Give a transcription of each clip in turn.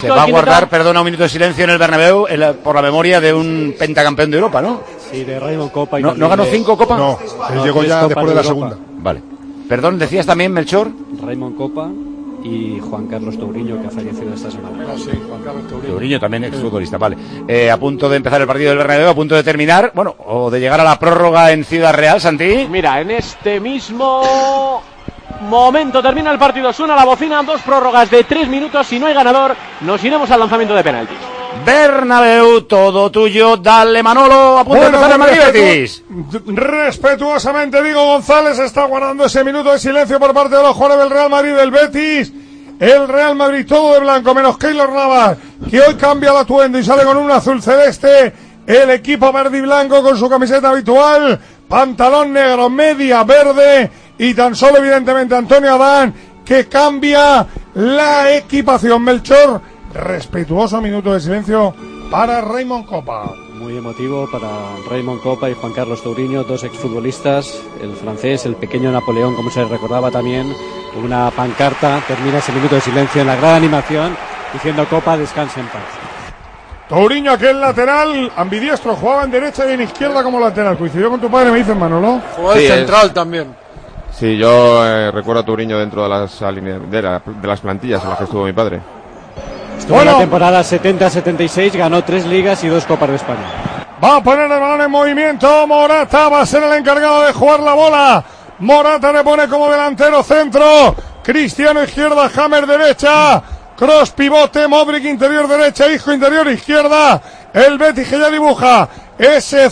Se va a guardar, perdona, un minuto de silencio en el Bernabéu por la memoria de un pentacampeón de Europa, ¿no? Sí, de Raymond Kopa. Y ¿No ganó 5 copas? No, él llegó ya después de la segunda. Vale. Perdón, decías también, Melchor. Raymond Kopa y Juan Carlos Touriño, que ha fallecido esta semana. Sí, Juan Carlos Touriño. Touriño también exfutbolista, vale. A punto de empezar el partido del Bernabéu, a punto de terminar, bueno, o de llegar a la prórroga en Ciudad Real, Santi. Mira, en este mismo momento termina el partido, suena la bocina, 2 prórrogas de 3 minutos, si no hay ganador, nos iremos al lanzamiento de penaltis. Bernabéu, todo tuyo, dale Manolo, a punto de empezar el Madrid-Betis. Respetuosamente digo, González está guardando ese minuto de silencio por parte de los jugadores del Real Madrid del Betis. El Real Madrid todo de blanco, menos Keylor Navas, que hoy cambia el atuendo y sale con un azul celeste. El equipo verde y blanco con su camiseta habitual, pantalón negro, media verde y tan solo evidentemente Antonio Adán, que cambia la equipación. Melchor, respetuoso minuto de silencio para Raymond Kopa. Muy emotivo para Raymond Kopa y Juan Carlos Touriño, 2 exfutbolistas, el francés, el pequeño Napoleón, como se recordaba también, una pancarta, termina ese minuto de silencio en la gran animación, diciendo Kopa, descanse en paz. Touriño, aquel lateral, ambidiestro, jugaba en derecha y en izquierda como lateral. Coincidió con tu padre, me dices, Manolo. Jugaba sí, central también. Sí, yo recuerdo a Touriño dentro de las plantillas en las que estuvo mi padre. Estuvo en la temporada 70-76, ganó 3 ligas y 2 Copas de España. Va a poner el balón en movimiento, Morata va a ser el encargado de jugar la bola. Morata le pone como delantero centro, Cristiano izquierda, Hammer derecha, cross pivote, Modric interior derecha, Isco interior izquierda. El Betis que ya dibuja ese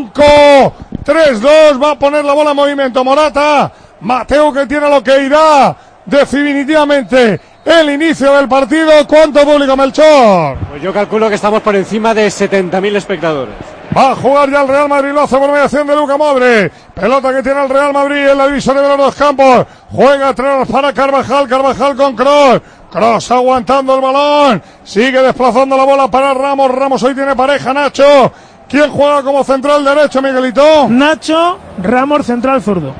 5-3-2, va a poner la bola en movimiento Morata. Mateu, que tiene lo que irá definitivamente el inicio del partido. ¿Cuánto público, Melchor? Pues yo calculo que estamos por encima de 70.000 espectadores. Va a jugar ya el Real Madrid, lo hace por mediación de Luka Modric. Pelota que tiene el Real Madrid en la división de los 2 campos. Juega atrás para Carvajal, Carvajal con Kroos. Kroos aguantando el balón. Sigue desplazando la bola para Ramos. Ramos hoy tiene pareja, Nacho. ¿Quién juega como central derecho, Miguelito? Nacho, Ramos central zurdo.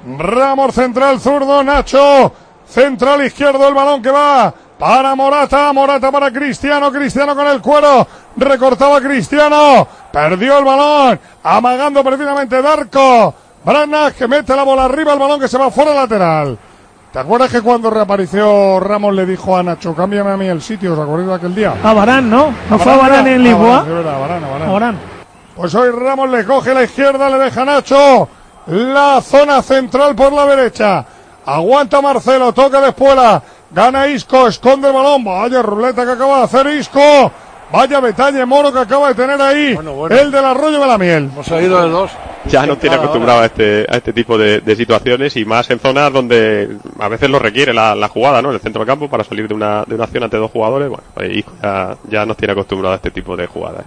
Ramos central zurdo, Nacho central izquierdo, el balón que va para Morata, Morata para Cristiano, Cristiano con el cuero, recortaba Cristiano, perdió el balón, amagando precisamente Darko, Branagh que mete la bola arriba, el balón que se va fuera lateral. ¿Te acuerdas que cuando reapareció Ramos le dijo a Nacho, cámbiame a mí el sitio? ¿Os acordáis de aquel día? A Varane, ¿no? ¿No fue a Varane en Lisboa? Varane. Pues hoy Ramos le coge la izquierda, le deja a Nacho la zona central por la derecha. Aguanta Marcelo, toca de espuela, gana Isco, esconde el balón, vaya ruleta que acaba de hacer Isco, vaya detalle Moro que acaba de tener ahí, el del Arroyo de la Miel. Hemos salido de 2. Ya no tiene acostumbrado a este tipo de situaciones y más en zonas donde a veces lo requiere la jugada, ¿no? En el centro del campo para salir de una acción ante 2 jugadores. Bueno, Isco ya nos tiene acostumbrado a este tipo de jugadas.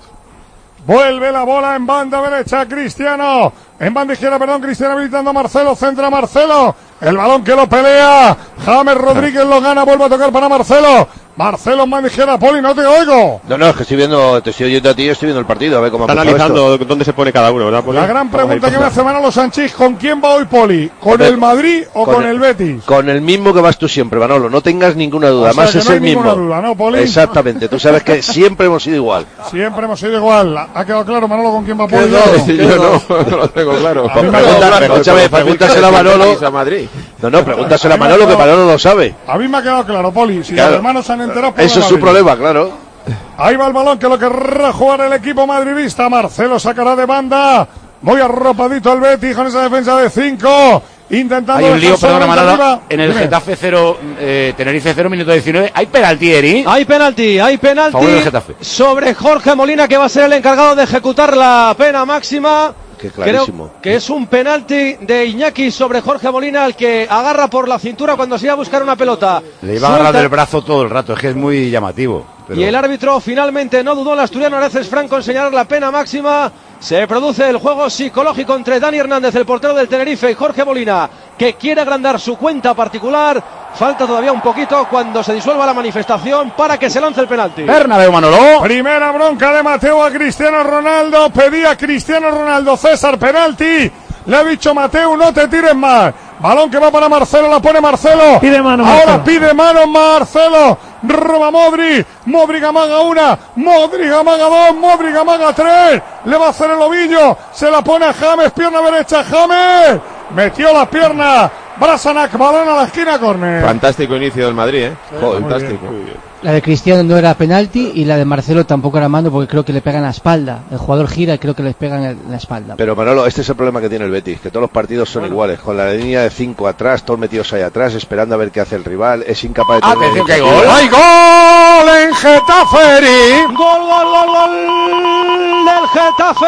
Vuelve la bola en banda derecha, Cristiano. En banda izquierda, Cristiano habilitando a Marcelo, centra Marcelo. El balón que lo pelea. James Rodríguez lo gana, vuelve a tocar para Marcelo. Marcelo en banda izquierda, Poli, no te oigo. No, es que te estoy oyendo a ti y estoy viendo el partido, a ver cómo está analizando dónde se pone cada uno, ¿verdad, Poli? La gran pregunta que me hace Manolo Sanchís, ¿con quién va hoy Poli? ¿Con el Madrid o con el Betis? Con el mismo que vas tú siempre, Manolo, no tengas ninguna duda, además es el mismo. No hay ninguna duda, ¿no, Poli? Exactamente, tú sabes que siempre hemos sido igual. Siempre hemos sido igual. ¿Ha quedado claro, Manolo, con quién va Poli? Yo no lo tengo claro. Pregúntaselo a Manolo. No, pregúntaselo a Manolo, que Manolo lo sabe. A mí me ha quedado claro, Poli, si los hermanos se han enterado... Eso es su problema, claro. Ahí va el balón que lo querrá jugar el equipo madridista. Marcelo sacará de banda. Muy arropadito el Betis con esa defensa de 5. Intentando... Hay un lío, perdona Manolo, en el Getafe 0, Tenerife 0, minuto 19. ¿Hay penalti, Eri? Hay penalti sobre Jorge Molina, que va a ser el encargado de ejecutar la pena máxima. Creo que es un penalti de Iñaki sobre Jorge Molina, al que agarra por la cintura cuando se iba a buscar una pelota. Le iba a agarrar del brazo todo el rato, es que es muy llamativo. Pero... Y el árbitro finalmente no dudó, el asturiano Areces Franco, en señalar la pena máxima. Se produce el juego psicológico entre Dani Hernández, el portero del Tenerife, y Jorge Molina, que quiere agrandar su cuenta particular. Falta todavía un poquito cuando se disuelva la manifestación para que se lance el penalti. Bernabéu, Manolo. Primera bronca de Mateu a Cristiano Ronaldo. Pedía Cristiano Ronaldo, César, penalti. Le ha dicho Mateu, no te tires más. Balón que va para Marcelo, la pone Marcelo. Pide mano, ahora Marcelo. pide mano Marcelo. roba Modric, Modric amaga una, Modric amaga dos, Modric amaga tres, le va a hacer el ovillo, se la pone a James, pierna derecha, James, metió la pierna, Brasanac, balón a la esquina, córner. Fantástico inicio del Madrid, Joder, fantástico. Muy bien. La de Cristiano no era penalti y la de Marcelo tampoco era mano porque creo que le pegan en la espalda. El jugador gira y creo que les pegan en la espalda. Pero Manolo, este es el problema que tiene el Betis, que todos los partidos son iguales, con la línea de 5 atrás, todos metidos ahí atrás, esperando a ver qué hace el rival, es incapaz de tener... ¡Atención, que hay gol! ¡Hay gol en Getafe, Eri! Gol del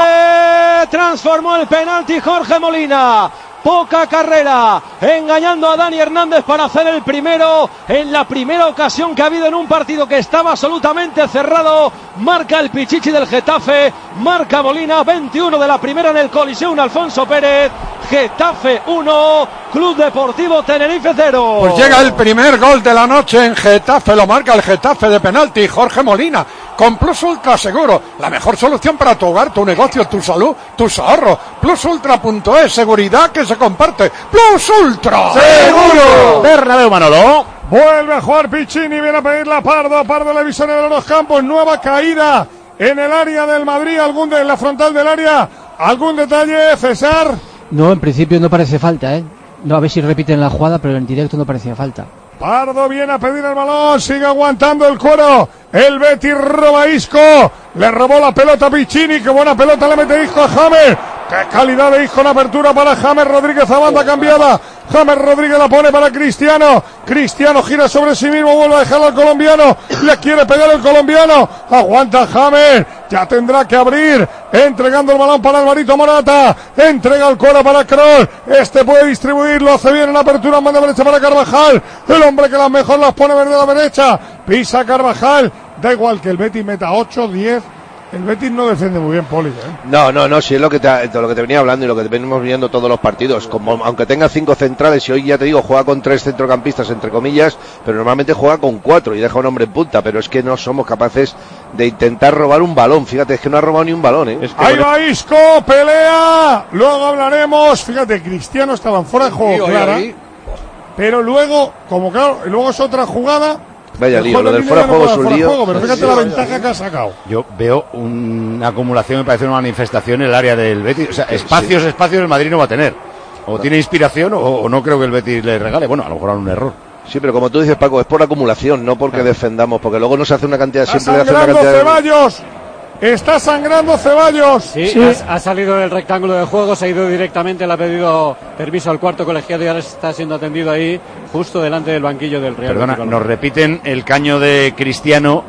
Getafe. Transformó el penalti Jorge Molina. Poca carrera, engañando a Dani Hernández para hacer el primero en la primera ocasión que ha habido en un partido que estaba absolutamente cerrado. Marca el Pichichi del Getafe, marca Molina, 21 de la primera en el Coliseum Alfonso Pérez. Getafe 1, Club Deportivo Tenerife 0. Pues llega el primer gol de la noche en Getafe, lo marca el Getafe de penalti, Jorge Molina, con Plus Ultra Seguro, la mejor solución para tu hogar, tu negocio, tu salud, tus ahorros. PlusUltra.es, seguridad que se comparte. Plus Ultra ¡Seguro! Bernabéu, Manolo. Vuelve a jugar Piccini, viene a pedirle a Pardo le visiona de los campos, nueva caída en el área del Madrid, en la frontal del área, ¿algún detalle, César? No, en principio no parece falta, No, a ver si repiten la jugada, pero en directo no parecía falta. Pardo viene a pedir el balón, sigue aguantando el cuero, el Betis roba a Isco, le robó la pelota a Piccini, qué buena pelota le mete Isco a James, qué calidad de Isco en apertura para James Rodríguez, a banda cambiada, James Rodríguez la pone para Cristiano, Cristiano gira sobre sí mismo, vuelve a dejarlo al colombiano, le quiere pegar el colombiano, aguanta James, ya tendrá que abrir, entregando el balón para Alvarito Morata, entrega el cuero para Kroos, este puede distribuirlo, hace bien en la apertura, manda derecha para Carvajal, el hombre que las mejor las pone verde a la derecha, pisa Carvajal, da igual que el Betis meta 8, 10, el Betis no defiende muy bien, Poli, No, sí, es lo que te venía hablando y lo que te venimos viendo todos los partidos, como aunque tenga 5 centrales y hoy ya te digo, juega con 3 centrocampistas entre comillas, pero normalmente juega con 4 y deja un hombre en punta, pero es que no somos capaces de intentar robar un balón, fíjate, es que no ha robado ni un balón, Es que ahí va Isco, pelea, luego hablaremos, fíjate, Cristiano estaba fuera de juego, clara, pero luego, como claro, luego es otra jugada. Vaya lío, lo del fuera de juego es un lío. Pero fíjate la ventaja que ha sacado. Yo veo una acumulación, me parece una manifestación en el área del Betis. O sea, espacios el Madrid no va a tener. O tiene inspiración o no creo que el Betis le regale. Bueno, a lo mejor era un error. Sí, pero como tú dices, Paco, es por acumulación, no porque defendamos, porque luego nos hace una cantidad, siempre hace una cantidad de... Ceballos. Está sangrando Ceballos. Sí. Ha salido del rectángulo de juego, se ha ido directamente, le ha pedido permiso al cuarto colegiado y ahora está siendo atendido ahí, justo delante del banquillo del Real. Perdona, nos repiten el caño de Cristiano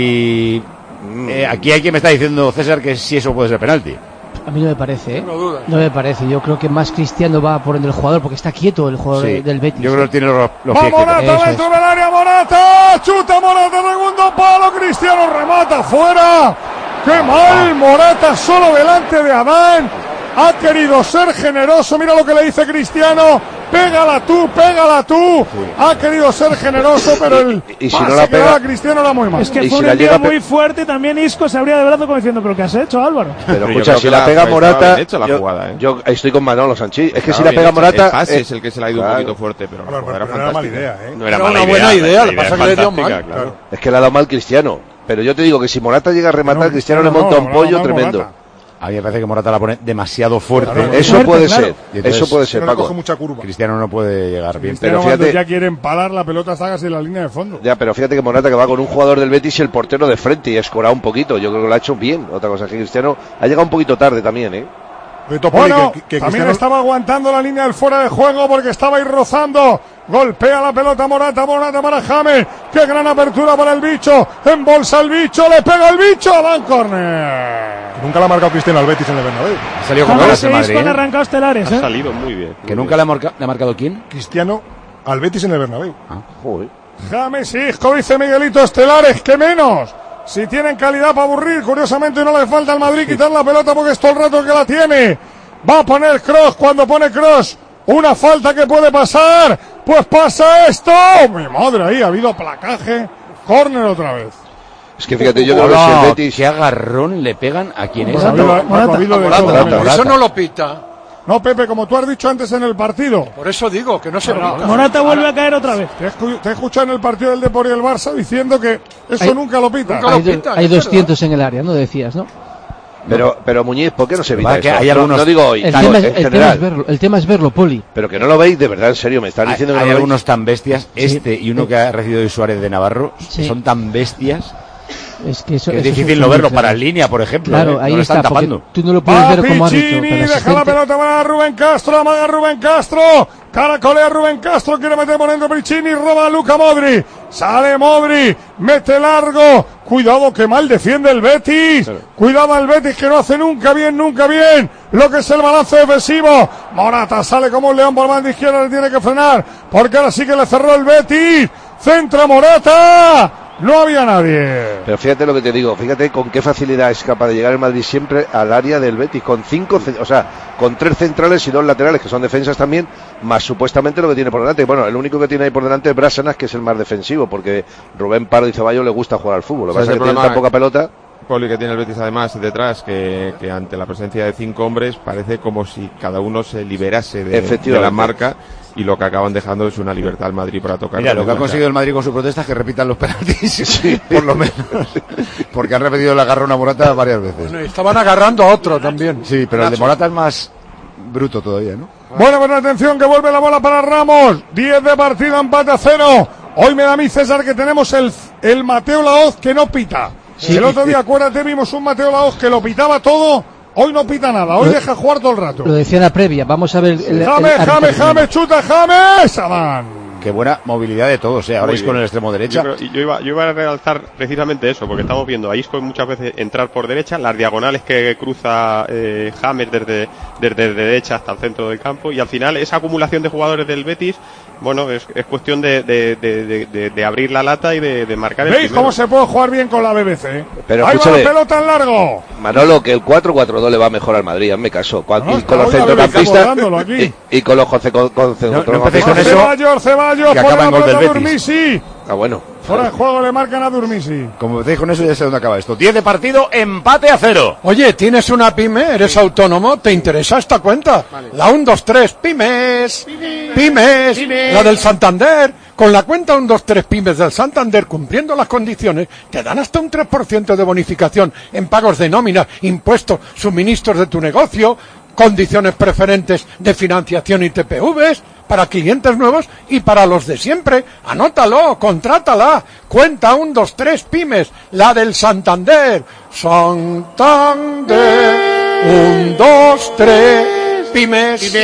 y aquí hay quien me está diciendo, César, que si eso puede ser penalti. A mí no me parece, No me parece. Yo creo que más Cristiano va por el jugador porque está quieto el jugador del Betis. Yo creo que tiene los pies Morata dentro del área, Morata, chuta Morata, segundo palo, Cristiano remata fuera. ¡Qué mal! Morata solo delante de Adán. Ha querido ser generoso. Mira lo que le dice Cristiano. Pégala tú. Ha querido ser generoso, pero el y si no la pega, Cristiano era muy mal. Es que fue un envío muy fuerte. También Isco se abría de brazo como diciendo, ¿pero qué has hecho, Álvaro? Pero escucha, si la pega Morata, jugada, yo estoy con Manolo Sanchi. Es que si la pega Morata, el pase es el que se le ha ido un poquito fuerte, pero no era mala idea, No era una buena idea, le pasa que le dio mal. Claro. Es que le ha dado mal Cristiano. Pero yo te digo que si Morata llega a rematar, Cristiano le monta un pollo tremendo. Morata. A mí me parece que Morata la pone demasiado fuerte. Claro, eso puede ser, entonces, eso puede ser, Paco. Coge mucha curva. Cristiano no puede llegar bien. Pero fíjate, ya quiere empalar la pelota, sácase la línea de fondo. Ya, pero fíjate que Morata, que va con un jugador del Betis y el portero de frente y ha escorado un poquito. Yo creo que lo ha hecho bien. Otra cosa que Cristiano ha llegado un poquito tarde también, Bueno, que también estaba aguantando la línea del fuera de juego porque estaba ahí rozando. Golpea la pelota Morata para James. Qué gran apertura para el bicho. Embolsa el bicho, le pega el bicho. Van córner. Nunca le ha marcado Cristiano al Betis en el Bernabéu. Ha salido con ganas en Madrid. Arrancado estelares, Ha salido muy bien. Que nunca le ha marcado ¿quién? Cristiano al Betis en el Bernabéu. Joder. James Isco, dice Miguelito, estelares, que menos. Si tienen calidad para aburrir, curiosamente no le falta al Madrid quitar la pelota porque es todo el rato que la tiene. Va a poner Kroos, cuando pone Kroos una falta que puede pasar, pues pasa esto. Mi madre, ahí ha habido placaje, córner otra vez. Es que fíjate, yo creo que si el Betis... ¿Qué agarrón le pegan a quien es? Morata. Eso no lo pita. No, Pepe, como tú has dicho antes en el partido. Por eso digo que no se pica. Morata vuelve a caer otra vez. Te he escuchado en el partido del Depor y el Barça diciendo que eso nunca lo pita. Hay 200 en el área, ¿no? Decías, ¿no? Pero Muñiz, ¿por qué no se evita que eso? hay algunos... no digo hoy, El tema es verlo, Poli. Pero que no lo veis de verdad, en serio, me están diciendo que hay no lo algunos veis. tan bestias, y uno que ha recibido hoy Suárez de Navarro, Sí. son tan bestias Es que eso que es eso difícil muy no verlo claro. para en línea, por ejemplo. Claro, ahí no lo está, están porque tapando. tú no lo puedes ver como árbitro. Piccini, Pero el deja la asistente- pelota para Rubén Castro, amaga Rubén Castro, caracolea Rubén Castro, quiere meter por dentro Piccini, roba a Luka Modric, sale Modric, mete largo, cuidado que mal defiende el Betis, cuidado al Betis que no hace nunca bien lo que es el balance defensivo. Morata sale como un león por banda izquierda, le tiene que frenar, porque ahora sí que le cerró el Betis, centra Morata. No había nadie. Pero fíjate lo que te digo, fíjate con qué facilidad es capaz de llegar el Madrid siempre al área del Betis, con 3 centrales y 2 laterales, que son defensas también, más supuestamente lo que tiene por delante. Bueno, el único que tiene ahí por delante es Bárcenas, que es el más defensivo, porque Rubén Pardo y Ceballos le gusta jugar al fútbol. Lo que pasa es que tiene tan poca pelota. Poli, que tiene el Betis además detrás, que ante la presencia de 5 hombres parece como si cada uno se liberase de la marca, y lo que acaban dejando es una libertad al Madrid para tocar. Mira, lo que ha conseguido el Madrid con su protesta es que repitan los penaltis, sí, por lo menos, porque han repetido el agarrón a Morata varias veces. Bueno, y estaban agarrando a otro también. Sí, pero el de Morata es más bruto todavía, ¿no? Bueno, pues atención que vuelve la bola para Ramos, 10 de partido, empate a 0. Hoy me da a mí, César, que tenemos el Mateo Laoz que no pita. Sí. El otro día, acuérdate, vimos un Mateo Laoz que lo pitaba todo. Hoy no pita nada, hoy deja jugar todo el rato. Lo decía en la previa, vamos a ver... James, chuta James, Adán. Qué buena movilidad de todos, ahora Isco en el extremo derecha. Yo iba a realzar precisamente eso, porque estamos viendo a Isco muchas veces entrar por derecha, las diagonales que cruza James desde derecha hasta el centro del campo, y al final esa acumulación de jugadores del Betis, bueno, es cuestión de abrir la lata y de marcar el ¿Veis primero. cómo se puede jugar bien con la BBC? Pero ahí va la pelota en largo. Manolo, que el 4-4-2 le va mejor al Madrid, hazme caso. No, y con los centrocampistas y con los Ceballos, que acaba en gol del Betis. Durmisi. Ah, bueno. Fuera de juego le marcan a Durmisi. Como empecéis con eso, ya sé dónde acaba esto. 10 de partido, empate a 0. Oye, ¿tienes una pyme? ¿Eres autónomo? ¿Te interesa esta cuenta? Vale. La 123 pymes. La del Santander. Con la cuenta 123 pymes del Santander, cumpliendo las condiciones, te dan hasta un 3% de bonificación en pagos de nómina, impuestos, suministros de tu negocio, condiciones preferentes de financiación y TPVs para clientes nuevos y para los de siempre. Anótalo, contrátala. Cuenta 123 pymes, la del Santander. Santander 123 pymes.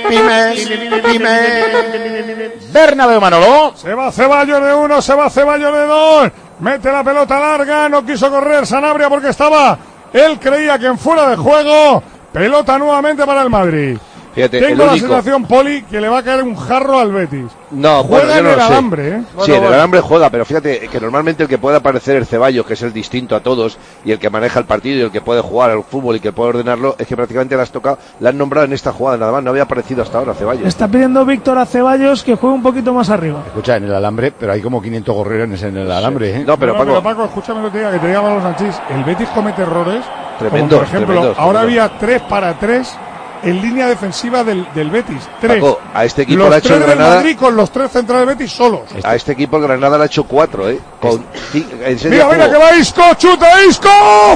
Bernabéu, Manolo. Se va Ceballos de 1, se va Ceballos de 2. Mete la pelota larga, no quiso correr Sanabria porque él creía que en fuera de juego. Pelota nuevamente para el Madrid. Fíjate, tengo la sensación, Poli, que le va a caer un jarro al Betis. No, juega en el alambre, ¿eh? Sí, en el alambre juega, pero fíjate que normalmente el que puede aparecer el Ceballos, que es el distinto a todos, y el que maneja el partido, y el que puede jugar al fútbol y que puede ordenarlo, es que prácticamente le han nombrado en esta jugada, nada más, no había aparecido hasta ahora Ceballos. Está pidiendo Víctor a Ceballos que juegue un poquito más arriba. Escucha, en el alambre, pero hay como 500 gorriones en el alambre, ¿eh? No, pero Paco, escúchame lo que te diga Manolo Sanchís. El Betis comete errores. Tremendos, por ejemplo, ahora había 3 para 3 en línea defensiva del Betis. 3. Paco, a este equipo los le ha hecho el 3 del Granada. Madrid con los 3 centrales del Betis solos. A este equipo el Granada le ha hecho 4, ¿eh? Mira que va Isco, chuta Isco,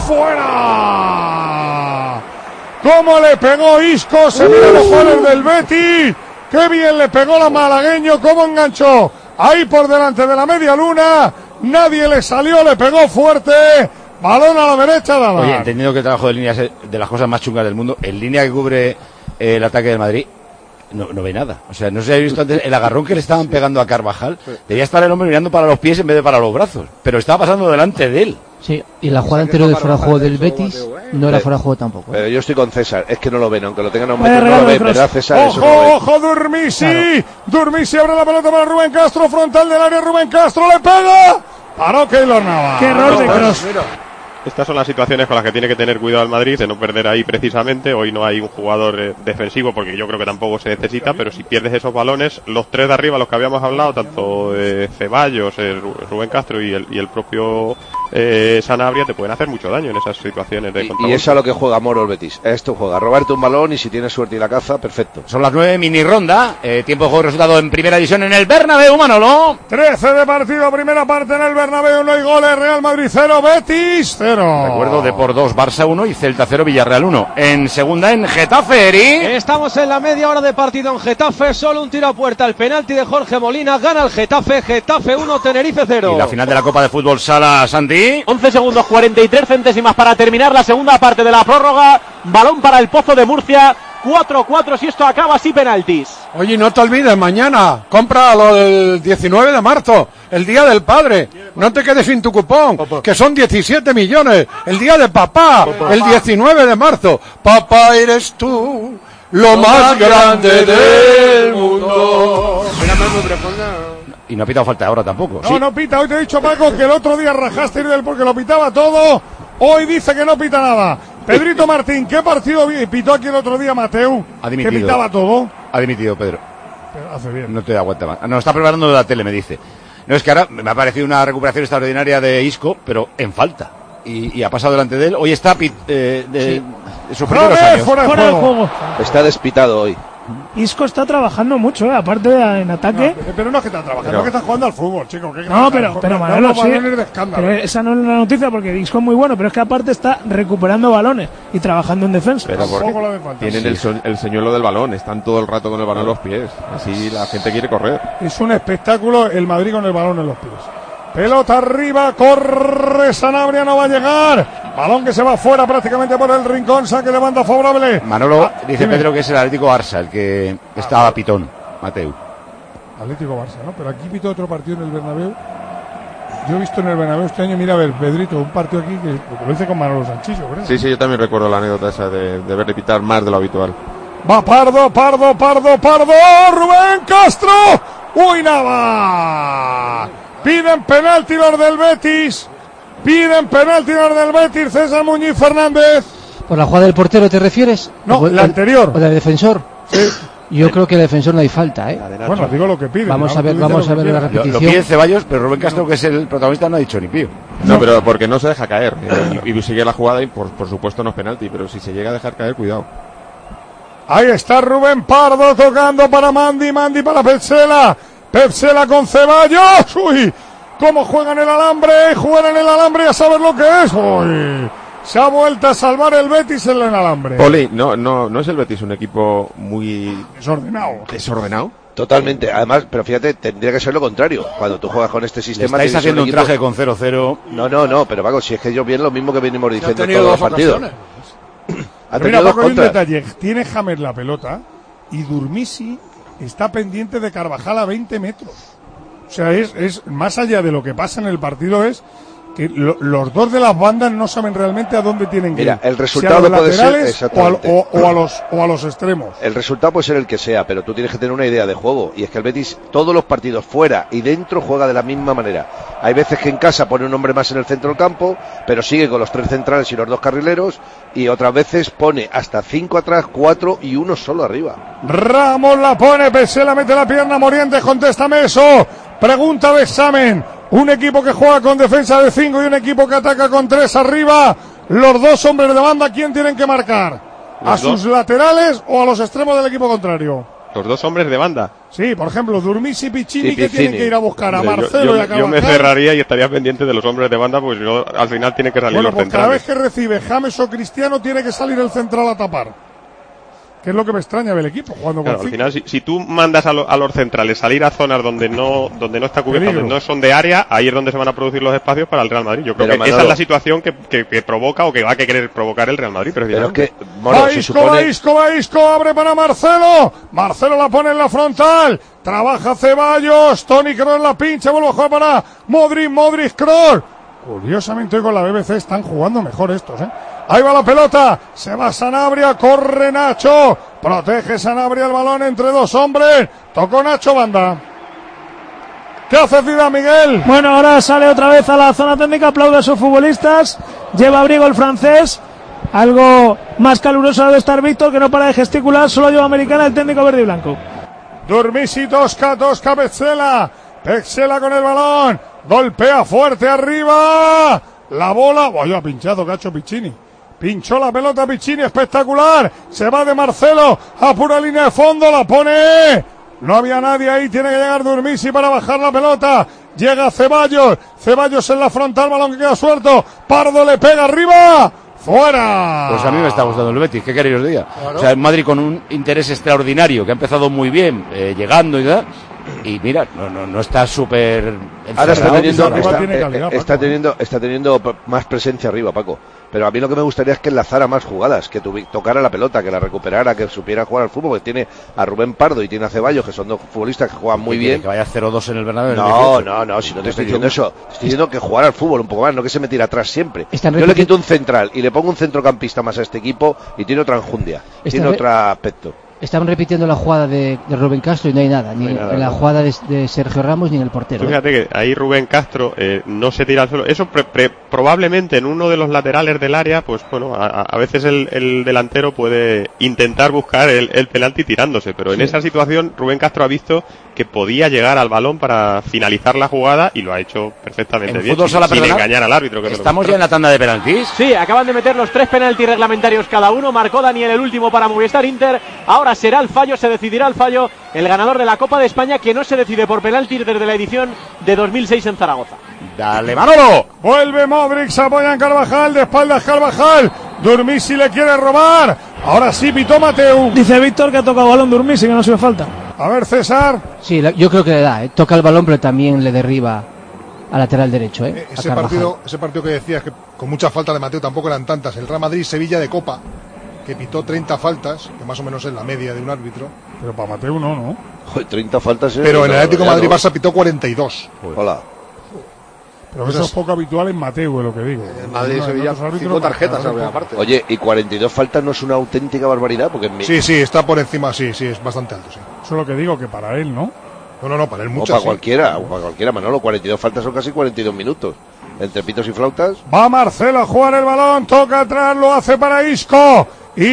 fuera. ¿Cómo le pegó Isco? Se mira los jugadores del Betis. Qué bien le pegó la malagueño, cómo enganchó. Ahí por delante de la media luna. Nadie le salió, le pegó fuerte. Balón a la derecha, Dada. Oye, entendiendo que el trabajo de línea es de las cosas más chungas del mundo, en línea que cubre el ataque del Madrid, no ve nada. O sea, no sé si habéis visto antes el agarrón que le estaban pegando a Carvajal. Debía estar el hombre mirando para los pies en vez de para los brazos. Pero estaba pasando delante de él. Sí, y la jugada anterior del fuera de juego del Betis no era fuera de juego tampoco. Pero yo estoy con César, es que no lo ven, aunque lo tengan a un metro, no lo ven, ¿verdad, César? ¡Ojo, Durmisi! Claro. Durmisi abre la pelota para Rubén Castro, frontal del área, Rubén Castro le pega. Paró Keylor Navas. ¡Qué error de Kroos! Estas son las situaciones con las que tiene que tener cuidado el Madrid, de no perder ahí precisamente. Hoy no hay un jugador defensivo, porque yo creo que tampoco se necesita, pero si pierdes esos balones, los 3 de arriba, los que habíamos hablado, tanto Ceballos, Rubén Castro y el propio Sanabria, te pueden hacer mucho daño en esas situaciones de y es a lo que juega Moro el Betis. Esto juega, robarte un balón y si tienes suerte y la caza, perfecto. Son las 9, mini ronda, tiempo de juego y resultado en primera división en el Bernabéu, Manolo. 13 de partido, primera parte en el Bernabéu, no hay goles, Real Madrid 0, Betis 0. Recuerdo, Depor 2, Barça 1 y Celta 0, Villarreal 1. En segunda, en Getafe, Eri. Estamos en la media hora de partido en Getafe, solo un tiro a puerta, el penalti de Jorge Molina, gana el Getafe, Getafe 1, Tenerife 0. Y la final de la Copa de Fútbol Sala, Santi. 11 segundos, 43 centésimas para terminar la segunda parte de la prórroga. Balón para el Pozo de Murcia. 4-4 si esto acaba así, penaltis. Oye, no te olvides, mañana compra lo del 19 de marzo, el Día del Padre. No te quedes sin tu cupón, que son 17 millones. El Día de Papá, el 19 de marzo. Papá, eres tú, lo más grande del mundo. Y no ha pitado falta ahora tampoco. No, ¿sí? no pita. Hoy te he dicho, Paco, que el otro día rajaste ir del porque lo pitaba todo. Hoy dice que no pita nada. Pedrito Martín, ¿qué partido pitó aquí el otro día Mateu? Ha dimitido. Que pitaba todo. Ha dimitido, Pedro. Pero hace bien. No te aguanta más. No, está preparando la tele, me dice. No, es que ahora me ha parecido una recuperación extraordinaria de Isco, pero en falta. Y ha pasado delante de él. Hoy está de sus primeros años. Fuera de juego. Está despitado hoy. Isco está trabajando mucho, aparte en ataque. No, pero no es que está trabajando, es que está jugando al fútbol, chicos. No, pero Manolo, sí. Pero esa no es la noticia porque Isco es muy bueno, pero es que aparte está recuperando balones y trabajando en defensa. Pero tienen el señuelo del balón, están todo el rato con el balón en los pies. Así la gente quiere correr. Es un espectáculo el Madrid con el balón en los pies. Pelota arriba, corre Sanabria, no va a llegar. Balón que se va fuera prácticamente por el rincón, saque de banda favorable. Manolo, dice Pedro que es el Atlético Barça el que estaba pitón, Mateu. Atlético Barça, ¿no? Pero aquí pitó otro partido en el Bernabéu. Yo he visto en el Bernabéu este año, mira a ver, Pedrito, un partido aquí que lo hice con Manolo Sanchillo, ¿verdad? Sí, yo también recuerdo la anécdota esa de verle pitar más de lo habitual. Va Pardo, Rubén Castro. ¡Uy, Nava! Piden penalti los del Betis. César Muñiz Fernández. ¿Por la jugada del portero te refieres? No, la anterior. ¿O del defensor? Sí. Yo creo que el defensor no hay falta, ¿eh? Bueno, digo lo que piden. Vamos a ver la repetición. Lo pide Ceballos, pero Rubén Castro, que es el protagonista, no ha dicho ni pío. No, pero porque no se deja caer. Y sigue la jugada y por supuesto no es penalti, pero si se llega a dejar caer, cuidado. Ahí está Rubén Pardo tocando para Mandy para Petzela con Ceballos. Uy, cómo juegan el alambre, a saber lo que es. Uy, se ha vuelto a salvar el Betis en el alambre. Poli, no es el Betis un equipo muy desordenado. Totalmente, además, pero fíjate, tendría que ser lo contrario. Cuando tú juegas con este sistema... ¿Estáis haciendo un traje con 0-0? No, pero Paco, si es que ellos vienen lo mismo que venimos diciendo todos los partidos. Mira, Paco, hay un detalle. Tiene James la pelota y Durmisi está pendiente de Carvajal a 20 metros. O sea, es más allá de lo que pasa en el partido, es que los dos de las bandas no saben realmente a dónde tienen que ir. Mira, el resultado puede ser exactamente o a los extremos. El resultado puede ser el que sea, pero tú tienes que tener una idea de juego, y es que el Betis todos los partidos fuera y dentro juega de la misma manera. Hay veces que en casa pone un hombre más en el centro del campo, pero sigue con los 3 centrales y los 2 carrileros, y otras veces pone hasta 5 atrás, 4 y 1 solo arriba. Ramos la pone, Pesela mete la pierna, Morientes, contéstame eso. Pregunta de examen. Un equipo que juega con defensa de 5 y un equipo que ataca con 3 arriba. Los dos hombres de banda, ¿quién tienen que marcar? ¿A sus laterales o a los extremos del equipo contrario? Los dos hombres de banda. Sí, por ejemplo, Durmisi y Piccini, que tienen que ir a buscar a Marcelo y a Carvajal. Yo me cerraría y estaría pendiente de los hombres de banda, pues al final tiene que salir los centrales. Cada vez que recibe James o Cristiano tiene que salir el central a tapar. Que es lo que me extraña del equipo jugando con al final, si tú mandas a los centrales salir a zonas donde no está cubierta, donde no son de área, ahí es donde se van a producir los espacios para el Real Madrid. Yo creo que Manolo, esa es la situación que provoca o que va a querer provocar el Real Madrid. Pero es que Isco, abre para Marcelo la pone en la frontal, trabaja Ceballos, Toni Kroos la pincha, vuelve a jugar para Modric Kroos. Curiosamente hoy con la BBC están jugando mejor estos, Ahí va la pelota, se va Sanabria, corre Nacho, protege Sanabria el balón entre dos hombres, tocó Nacho, banda. ¿Qué hace Ciudad Miguel? Bueno, ahora sale otra vez a la zona técnica, aplaude a sus futbolistas, lleva abrigo el francés, algo más caluroso debe estar Víctor, que no para de gesticular, solo lleva americana el técnico verde y blanco. Durmisi, Tosca, Petzela con el balón, golpea fuerte arriba. la bola, vaya pinchado que ha hecho Piccini. Pinchó la pelota Piccini, espectacular. Se va de Marcelo a pura línea de fondo, la pone. No había nadie ahí, tiene que llegar Durmisi para bajar la pelota. Llega Ceballos, Ceballos en la frontal, balón que queda suelto. Pardo le pega arriba. ¡Fuera! Pues a mí me está gustando el Betis, ¿qué queréis os diga? Claro. O sea, el Madrid con un interés extraordinario, que ha empezado muy bien, llegando y tal. Y mira, no está súper... Ahora está teniendo más presencia arriba, Paco. Pero a mí lo que me gustaría es que enlazara más jugadas, que tocara la pelota, que la recuperara, que supiera jugar al fútbol, porque tiene a Rubén Pardo y tiene a Ceballos, que son dos futbolistas que juegan muy bien. Que vaya 0-2 en el Bernabéu. No, si no te estoy diciendo eso. Te estoy diciendo que jugar al fútbol un poco más, no que se me tire atrás siempre. Yo le quito un central y le pongo un centrocampista más a este equipo y tiene otra enjundia, tiene otro aspecto. Estaban repitiendo la jugada de Rubén Castro y no hay nada, ni en la jugada de Sergio Ramos ni en el portero. Fíjate que ahí Rubén Castro no se tira al suelo. Eso probablemente en uno de los laterales del área, pues bueno, a veces el delantero puede intentar buscar el penalti tirándose, pero en esa situación Rubén Castro ha visto que podía llegar al balón para finalizar la jugada y lo ha hecho perfectamente bien, sin engañar al árbitro. ¿Estamos ya en la tanda de penaltis? Sí, acaban de meter los 3 penaltis reglamentarios cada uno. Marcó Daniel el último para Movistar Inter. Ahora será el fallo, se decidirá el fallo. El ganador de la Copa de España, que no se decide por penaltis desde la edición de 2006 en Zaragoza. ¡Dale, Manolo! Vuelve Modric, se apoya en Carvajal, de espaldas Carvajal. Durmisi le quiere robar. Ahora sí, pitó Mateu. Dice Víctor que ha tocado balón Durmisi, que no sirve falta. A ver, César. Sí, yo creo que le da, toca el balón, pero también le derriba al lateral derecho. Ese partido que decías, que con muchas faltas de Mateu tampoco eran tantas. El Real Madrid-Sevilla de Copa, que pitó 30 faltas, que más o menos es la media de un árbitro. Pero para Mateu no. Joder, 30 faltas. Pero en el Atlético Madrid-Barça pitó 42. Hola. Pero eso es poco habitual en Mateu, es lo que digo. En Madrid y Sevilla 5 tarjetas aparte. Oye, y 42 faltas no es una auténtica barbaridad, porque Sí, está por encima, sí, es bastante alto, sí. Eso es lo que digo, que para él, ¿no? No, para él mucho. Para cualquiera, Manolo, 42 faltas son casi 42 minutos. Entre pitos y flautas. Va Marcelo a jugar el balón, toca atrás, lo hace para Isco,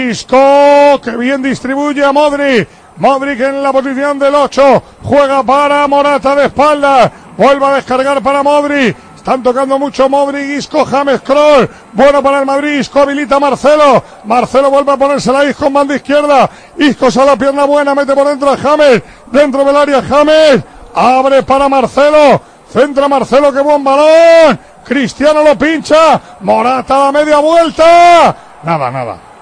que bien distribuye a Modric. Modric en la posición del 8, juega para Morata de espaldas, vuelve a descargar para Modric. Están tocando mucho Modric, Isco, James, Kroos. Bueno para el Madrid, Isco habilita a Marcelo. Marcelo vuelve a ponérsela a Isco en banda izquierda. Isco sale a pierna buena, mete por dentro a James. Dentro del área James. Abre para Marcelo. Centra Marcelo, qué buen balón. Cristiano lo pincha. Morata a la media vuelta. Nada,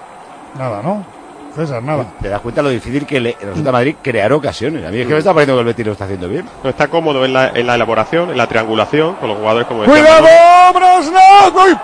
¿no? César, nada. Te das cuenta lo difícil que le resulta a Madrid crear ocasiones. A mí es que me está pareciendo que el Betis lo está haciendo bien. No está cómodo en la elaboración, en la triangulación, con los jugadores como ¡cuidado, Brasnak!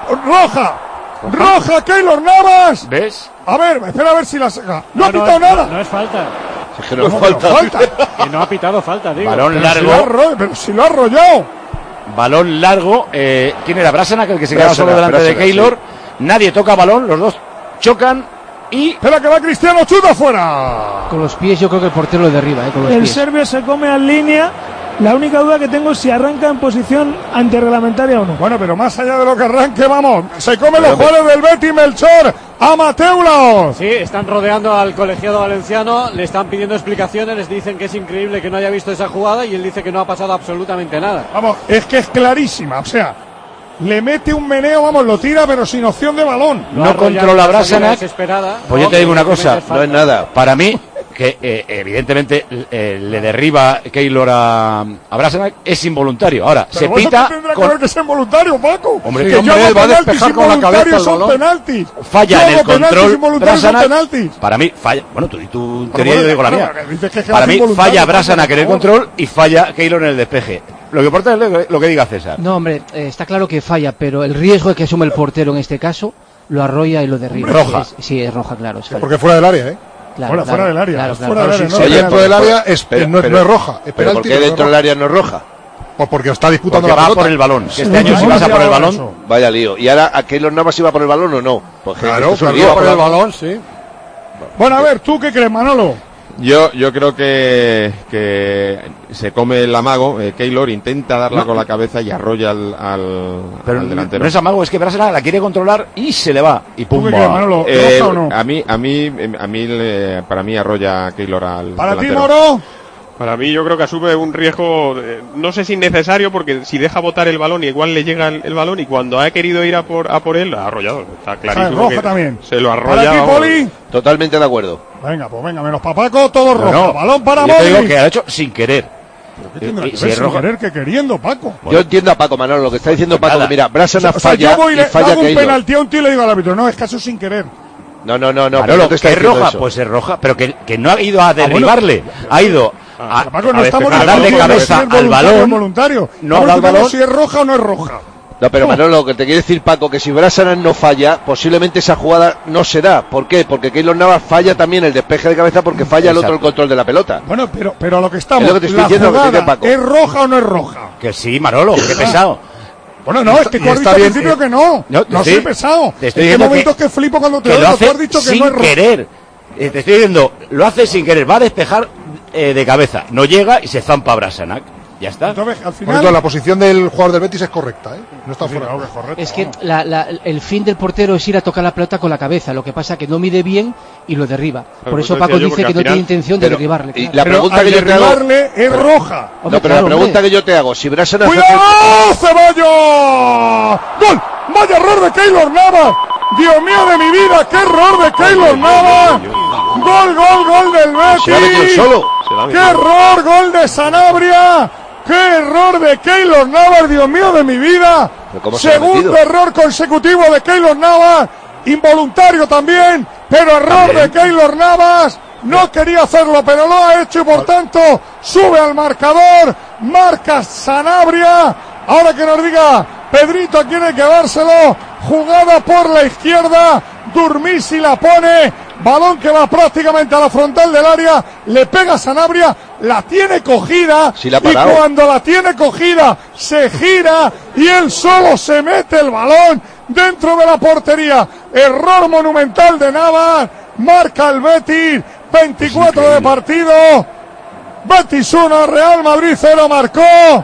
¡Roja, Keylor Navas! ¿Ves? A ver, espera a ver si la saca. No ha pitado nada. No es falta. Es que no es falta. Que no ha pitado falta, digo. Balón largo. Pero si lo ha arrollado. Balón largo. ¿Quién era? Brasnak, el que se queda solo delante de Keylor. Sí. Nadie toca balón, los dos chocan. Y espera que va Cristiano, chuta fuera. Con los pies yo creo que el portero lo derriba, con los pies. Serbio se come en línea. La única duda que tengo es si arranca en posición antirreglamentaria o no. Bueno, pero más allá de lo que arranque, vamos. Se come los jugadores del Betis, Melchor. A Mateu Laoz. Sí, están rodeando al colegiado valenciano, le están pidiendo explicaciones, les dicen que es increíble que no haya visto esa jugada y él dice que no ha pasado absolutamente nada. Vamos, es que es clarísima, o sea, le mete un meneo, vamos, lo tira, pero sin opción de balón. No controla Brasnak. Pues yo te digo una cosa, no es nada. Para mí, que evidentemente le derriba Keylor a Brasnak, es involuntario. Ahora, pero se pita. Que ver que es involuntario, Paco. Hombre, que él va a despejar con la cabeza el balón. Penaltis. Falla en el control. Brasnak, para mí, falla. Bueno, tu teoría, yo digo la mía. Que para mí, falla Brasnak en el control y falla Keylor en el despeje. Lo que importa es lo que diga César. No, hombre, está claro que falla, pero el riesgo que asume el portero en este caso lo arrolla y lo derriba. Roja. Sí, es roja, claro. Es porque fuera del área, Claro, fuera del área. Claro. Si hay dentro del área no es roja. ¿Pero por qué dentro del área no es roja? Pues porque está disputando porque la pelota. Va por el balón. Que este año si pasa por el balón. Vaya lío. ¿Y ahora a Keylor Navas iba por el balón o no? Pues claro, iba por el balón, sí. Bueno, a ver, ¿tú qué crees, Manolo? Yo creo que se come el amago. Keylor intenta darla con la cabeza y arrolla al delantero. No es amago, es que Brasnak la quiere controlar y se le va. Y pum. A mí para mí arrolla Keylor al para delantero. Ti, Moro. Para mí yo creo que asume un riesgo, no sé si innecesario, porque si deja botar el balón igual le llega el balón, y cuando ha querido ir a por él, ha arrollado. Está clarísimo que también. Se lo arrolla. ¿Para ti, Poli? Totalmente de acuerdo. Venga, pues venga, menos para Paco, todo rojo. No, balón para yo te Modric. digo que ha hecho sin querer. ¿Qué tendrá que ver sin querer que queriendo, Paco? Yo entiendo a Paco, Manolo, lo que está diciendo Paco, que mira, Brasana falla yo voy y le falla hago un Keylor. penalti a un tío y le digo al árbitro, no, es caso sin querer. No, Manolo, te está que es diciendo roja, eso. pues es roja, pero que no ha ido a derribarle, ha ido a Paco, no estamos darle cabeza al balón, voluntario. no ha dado el balón. Si es roja o no es roja. No, pero Manolo, lo que te quiere decir Paco, que si Brasana no falla, posiblemente esa jugada no se da. ¿Por qué? Porque Keylor Navas falla también el despeje de cabeza porque falla el otro el control de la pelota. Bueno, pero a lo que estamos, Es lo que te estoy diciendo, jugada, lo que dice Paco. ¿es roja o no es roja? Que sí, Manolo, qué pesado. Bueno, no, es que tú has dicho al principio que no. No soy pesado. Te estoy ¿En qué diciendo momentos que flipo cuando te que lo oigo? hace Tú has dicho que sin no es roja. querer. Te estoy diciendo, lo hace sin querer, va a despejar de cabeza, no llega y se zampa a Brasanac. Ya está. Entonces, al Por final... eso la posición del jugador del Betis es correcta, ¿eh? No está fuera. Es que el fin del portero es ir a tocar la pelota con la cabeza, lo que pasa que no mide bien y lo derriba. Por eso Paco dice que no tiene intención de derribarle. Y Claro. la pregunta que yo te hago es roja. No, pero la pregunta que yo te hago, si Brasana ¡Cuidado, Ceballos! ¡Gol! ¡Vaya error de Keylor Navas! ¡Dios mío de mi vida! ¡Qué error de Keylor Navas! ¡Gol del Betis! Se ha metido solo. ¡Qué error! ¡Gol de Sanabria! ¡Qué error de Keylor Navas! ¡Dios mío de mi vida! Segundo error consecutivo de Keylor Navas. Involuntario también, pero error de Keylor Navas. No quería hacerlo, pero lo ha hecho y por tanto sube al marcador. Marca Sanabria. Ahora que nos diga Pedrito a quién hay que dárselo. Jugada por la izquierda. Durmisi la pone. Balón que va prácticamente a la frontal del área. Le pega Sanabria. La tiene cogida. Sí, la ha y parado. cuando la tiene cogida se gira y él solo se mete el balón dentro de la portería. Error monumental de Navas. Marca el Betis. 24 de partido. Betis 1, Real Madrid 0. Marcó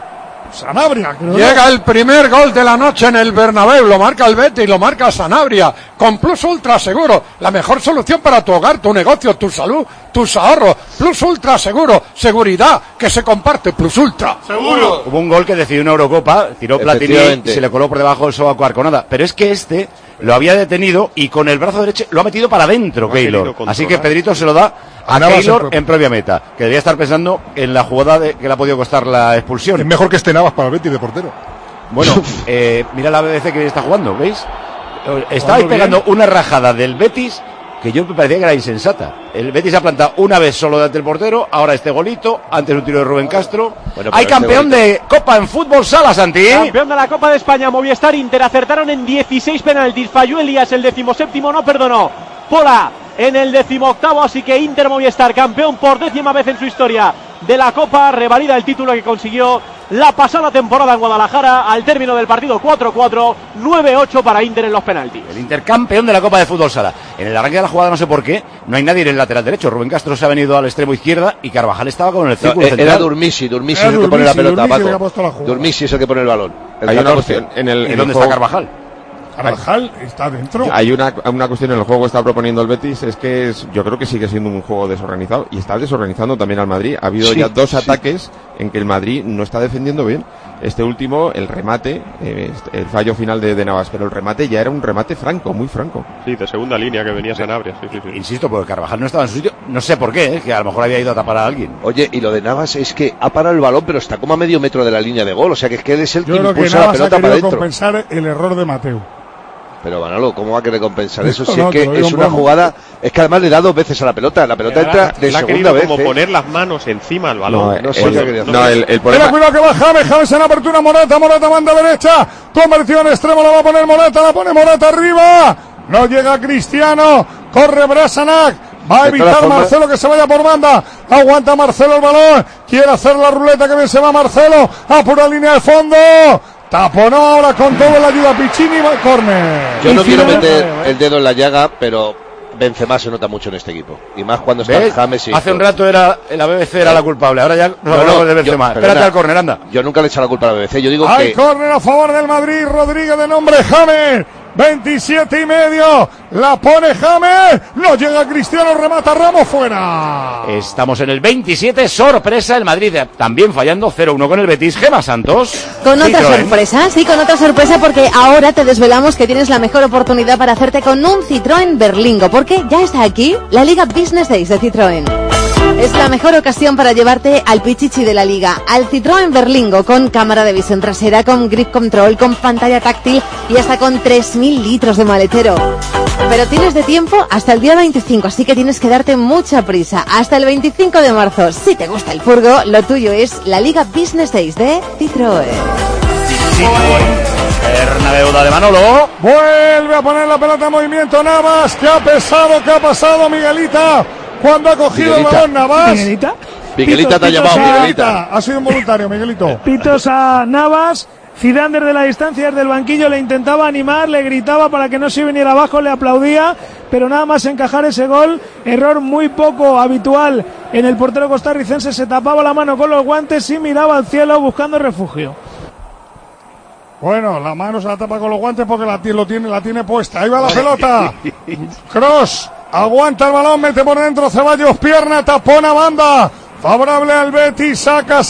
Sanabria. Llega el primer gol de la noche en el Bernabéu, lo marca el Betis, lo marca Sanabria, con Plus Ultra Seguro, la mejor solución para tu hogar, tu negocio, tu salud, tus ahorros. Plus Ultra Seguro, seguridad que se comparte. Plus Ultra. Seguro. Hubo un gol que decidió una Eurocopa, tiró Platini y se le coló por debajo del sobaco a Arconada, pero es que este lo había detenido y con el brazo derecho lo ha metido para adentro Keylor. Así que Pedrito se lo da a Keylor en propia meta, que debía estar pensando en la jugada que le ha podido costar la expulsión. Es mejor que esté Navas para el Betis de portero. Bueno, mira la BBC que está jugando, ¿veis? Estabais pegando una rajada del Betis que yo me parecía que era insensata. El Betis ha plantado una vez solo delante del portero, ahora este golito, antes un tiro de Rubén Castro. Bueno, hay campeón de Copa en fútbol sala, Santi. Campeón de la Copa de España, Movistar Inter, acertaron en 16 penaltis, falló Elías el 17º, no perdonó. Pola en el 18º, así que Inter Movistar, campeón por 10ª vez en su historia de la Copa, revalida el título que consiguió la pasada temporada en Guadalajara, al término del partido 4-4, 9-8 para Inter en los penaltis. El Inter campeón de la Copa de Fútbol Sala. En el arranque de la jugada no sé por qué, no hay nadie en el lateral derecho. Rubén Castro se ha venido al extremo izquierda y Carvajal estaba con el círculo central. Era Durmisi es el que pone la pelota, Paco. Durmisi es el que pone el balón. Hay una cuestión ¿Y dónde está Carvajal? Carvajal está dentro. Hay una cuestión en el juego que está proponiendo el Betis, es que yo creo que sigue siendo un juego desorganizado y está desorganizando también al Madrid. Ha habido ya dos ataques en que el Madrid no está defendiendo bien. Este último, el remate, el fallo final de Navas, pero el remate ya era un remate franco, muy franco. Sí, de segunda línea que venía Sanabria. Sí. Insisto, porque Carvajal no estaba en su sitio, no sé por qué, que a lo mejor había ido a tapar a alguien. Oye, y lo de Navas es que ha parado el balón, pero está como a medio metro de la línea de gol, o sea que es que él es el que impulsa la pelota para adentro. Compensar el error de Mateu. Pero Manolo, ¿cómo va a querer compensar eso? Si es que es una jugada, es que además le da dos veces a la pelota entra de segunda vez. Como poner las manos encima del balón. No sé qué quería hacer. El problema... Cuidado que va James en apertura, Morata manda derecha, conversión extremo, la va a poner Morata, la pone Morata arriba, no llega Cristiano, corre Brasanac, va a evitar Marcelo que se vaya por banda, aguanta Marcelo el balón, quiere hacer la ruleta, que bien se va Marcelo, a pura línea de fondo. Taponó ahora con todo la ayuda Piccini, va al córner. Yo no quiero meter el dedo en la llaga, pero Benzema se nota mucho en este equipo. Y más cuando está James y... Hace un rato era la BBC era la culpable, ahora ya nos hablamos de Benzema. Espérate al córner, anda. Yo nunca le he echado la culpa a la BBC, yo digo hay córner a favor del Madrid, Rodríguez de nombre James. 27,5. La pone James. No llega Cristiano, remata Ramos fuera. Estamos en el 27. Sorpresa, el Madrid también fallando 0-1 con el Betis. Gema Santos. Con otra sorpresa, sí, con otra sorpresa, porque ahora te desvelamos que tienes la mejor oportunidad para hacerte con un Citroën Berlingo, porque ya está aquí la Liga Business Days de Citroën. Es la mejor ocasión para llevarte al pichichi de la Liga, al Citroën Berlingo, con cámara de visión trasera, con grip control, con pantalla táctil y hasta con 3.000 litros de maletero. Pero tienes de tiempo hasta el día 25, así que tienes que darte mucha prisa. Hasta el 25 de marzo, si te gusta el furgo, lo tuyo es la Liga Business Days de Citroën. Bernabéu de Manolo. Vuelve a poner la pelota en movimiento Navas. ¿Qué ha pasado Miguelita? Cuando ha cogido el balón Navas. Miguelita te ha llamado, Miguelita. Ha sido involuntario, Miguelito. Pitos a Navas. Zidane desde la distancia, desde el banquillo, le intentaba animar, le gritaba para que no se viniera abajo, le aplaudía, pero nada más encajar ese gol, error muy poco habitual en el portero costarricense, se tapaba la mano con los guantes y miraba al cielo buscando refugio. Bueno, la mano se la tapa con los guantes porque la tiene puesta. Ahí va la pelota. Cross, aguanta el balón, mete por dentro Ceballos, pierna, tapona, banda. Favorable al Betis, saca.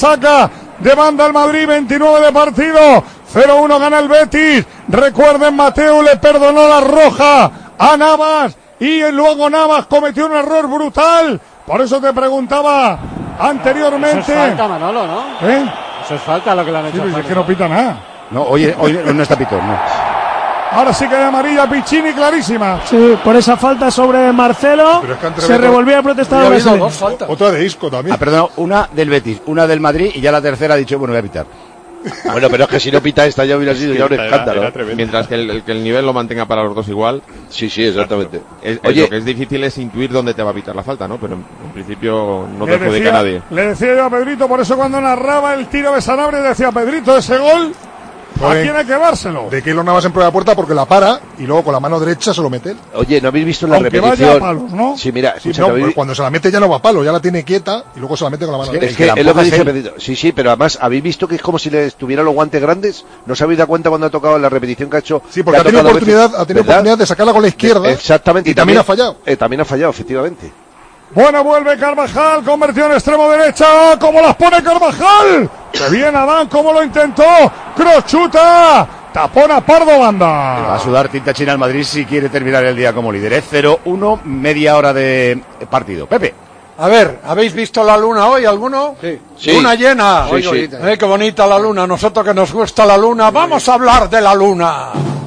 De banda al Madrid, 29 de partido. 0-1 gana el Betis. Recuerden, Mateu le perdonó la roja a Navas. Y luego Navas cometió un error brutal. Por eso te preguntaba anteriormente. Eso es falta, Manolo, ¿no? Eso es falta lo que le han hecho. Sí, es que no pita nada. No, hoy no está pitón, no. Ahora sí que hay amarilla, Piccini, clarísima. Sí, por esa falta sobre Marcelo. Se revolvía a protestar. Otra de Isco también. Perdón, una del Betis, una del Madrid y ya la tercera ha dicho, bueno, voy a pitar. Bueno, pero es que si no pita esta ya hubiera sido ya un escándalo. Mientras que el nivel lo mantenga para los dos igual. Sí, exactamente. Oye, lo que es difícil es intuir dónde te va a pitar la falta, ¿no? Pero en principio no te perjudica a nadie. Le decía yo a Pedrito, por eso cuando narraba el tiro de Sanabria decía, Pedrito, ese gol ¿a quién hay que dárselo? De Keylor Navas en prueba de puerta porque la para y luego con la mano derecha se lo mete. Oye, ¿no habéis visto la aunque repetición? Vaya a palos, ¿no? Sí, mira, sí, no, cuando se la mete ya no va a palo, ya la tiene quieta y luego se la mete con la mano derecha. Es que es lo que dice Pedrito. Sí, pero además, ¿habéis visto que es como si le estuvieran los guantes grandes? ¿No os habéis dado cuenta cuando ha tocado la repetición que ha hecho? Sí, porque ha tenido oportunidad de sacarla con la izquierda. Exactamente. Y también ha fallado. También ha fallado, efectivamente. Bueno, vuelve Carvajal, convertido en extremo derecha. ¿Cómo las pone Carvajal? Se viene Adán, ¿cómo lo intentó? Kroos chuta. Tapona Pardo, banda. Va a sudar tinta china al Madrid si quiere terminar el día como líder. 0-1, media hora de partido. Pepe. A ver, ¿habéis visto la luna hoy alguno? Sí. Luna llena. Sí. Qué bonita la luna. Nosotros que nos gusta la luna, vamos a hablar de la luna.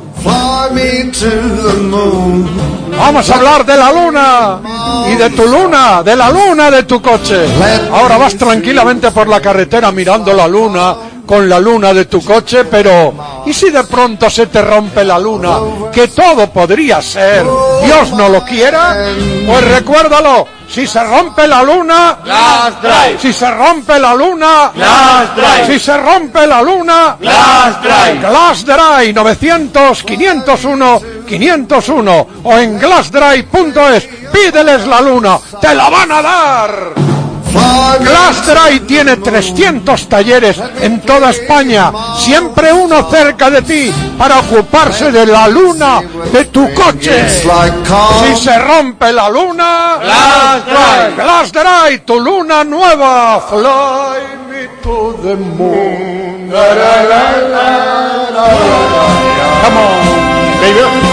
Fly me to the moon. Vamos a hablar de la luna y de tu luna, de la luna de tu coche. Ahora vas tranquilamente por la carretera mirando la luna, con la luna de tu coche, pero ¿y si de pronto se te rompe la luna? Que todo podría ser, Dios no lo quiera. Pues recuérdalo, si se rompe la luna, Glass Drive. Si se rompe la luna, Glass Drive. Si se rompe la luna, Glass Drive. Glass Drive 900-501-501 o en glassdrive.es. Pídeles la luna, te la van a dar. Glass Drive tiene 300 talleres en toda España, siempre uno cerca de ti para ocuparse de la luna de tu coche. Si se rompe la luna, Glass Drive, tu luna nueva. Fly me to the moon. Come on, baby.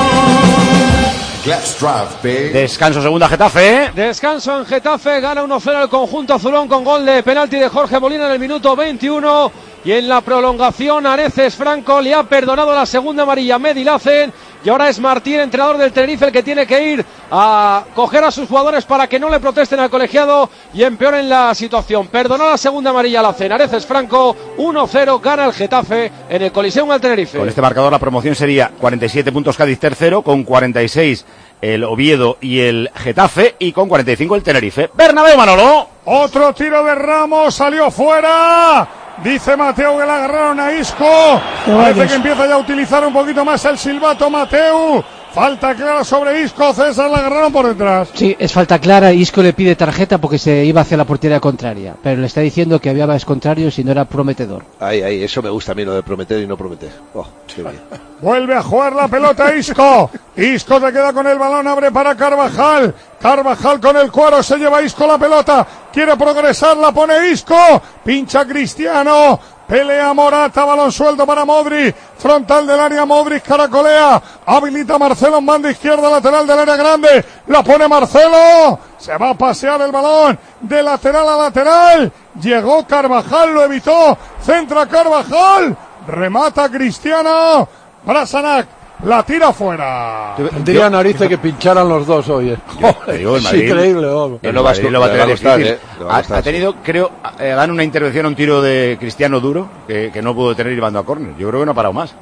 Glass Drive, baby. Descanso, segunda Getafe. Descanso en Getafe, gana 1-0 el conjunto azulón con gol de penalti de Jorge Molina en el minuto 21. Y en la prolongación, Areces Franco le ha perdonado la segunda amarilla a Medi Lacen. Y ahora es Martín, entrenador del Tenerife, el que tiene que ir a coger a sus jugadores para que no le protesten al colegiado y empeoren la situación. Perdonó la segunda amarilla a Lacen. Areces Franco, 1-0, gana el Getafe en el Coliseum al Tenerife. Con este marcador la promoción sería 47 puntos Cádiz tercero, con 46 el Oviedo y el Getafe, y con 45 el Tenerife. Bernabéu, Manolo. Otro tiro de Ramos, salió fuera. Dice Mateu que le agarraron a Isco. Parece que empieza ya a utilizar un poquito más el silbato Mateu. Falta clara sobre Isco, César, la agarraron por detrás. Sí, es falta clara. Isco le pide tarjeta porque se iba hacia la portería contraria, pero le está diciendo que había más contrarios y no era prometedor. Ahí, eso me gusta a mí, lo de prometer y no prometer. Oh, qué bien. Vuelve a jugar la pelota Isco. Isco se queda con el balón, abre para Carvajal. Carvajal con el cuero, se lleva Isco la pelota. Quiere progresar, la pone Isco. Pincha Cristiano. Pelea Morata, balón suelto para Modric, frontal del área Modric, caracolea, habilita Marcelo en banda izquierda, lateral del área grande, la pone Marcelo, se va a pasear el balón de lateral a lateral, llegó Carvajal, lo evitó, centra Carvajal, remata Cristiano, Brasanac, la tira fuera. Tendría narices que pincharan los dos hoy. Es increíble. Lo va a tener difícil. Ha tenido, creo, dan una intervención a un tiro de Cristiano duro que no pudo tener llevando a córner. Yo creo que no ha parado más.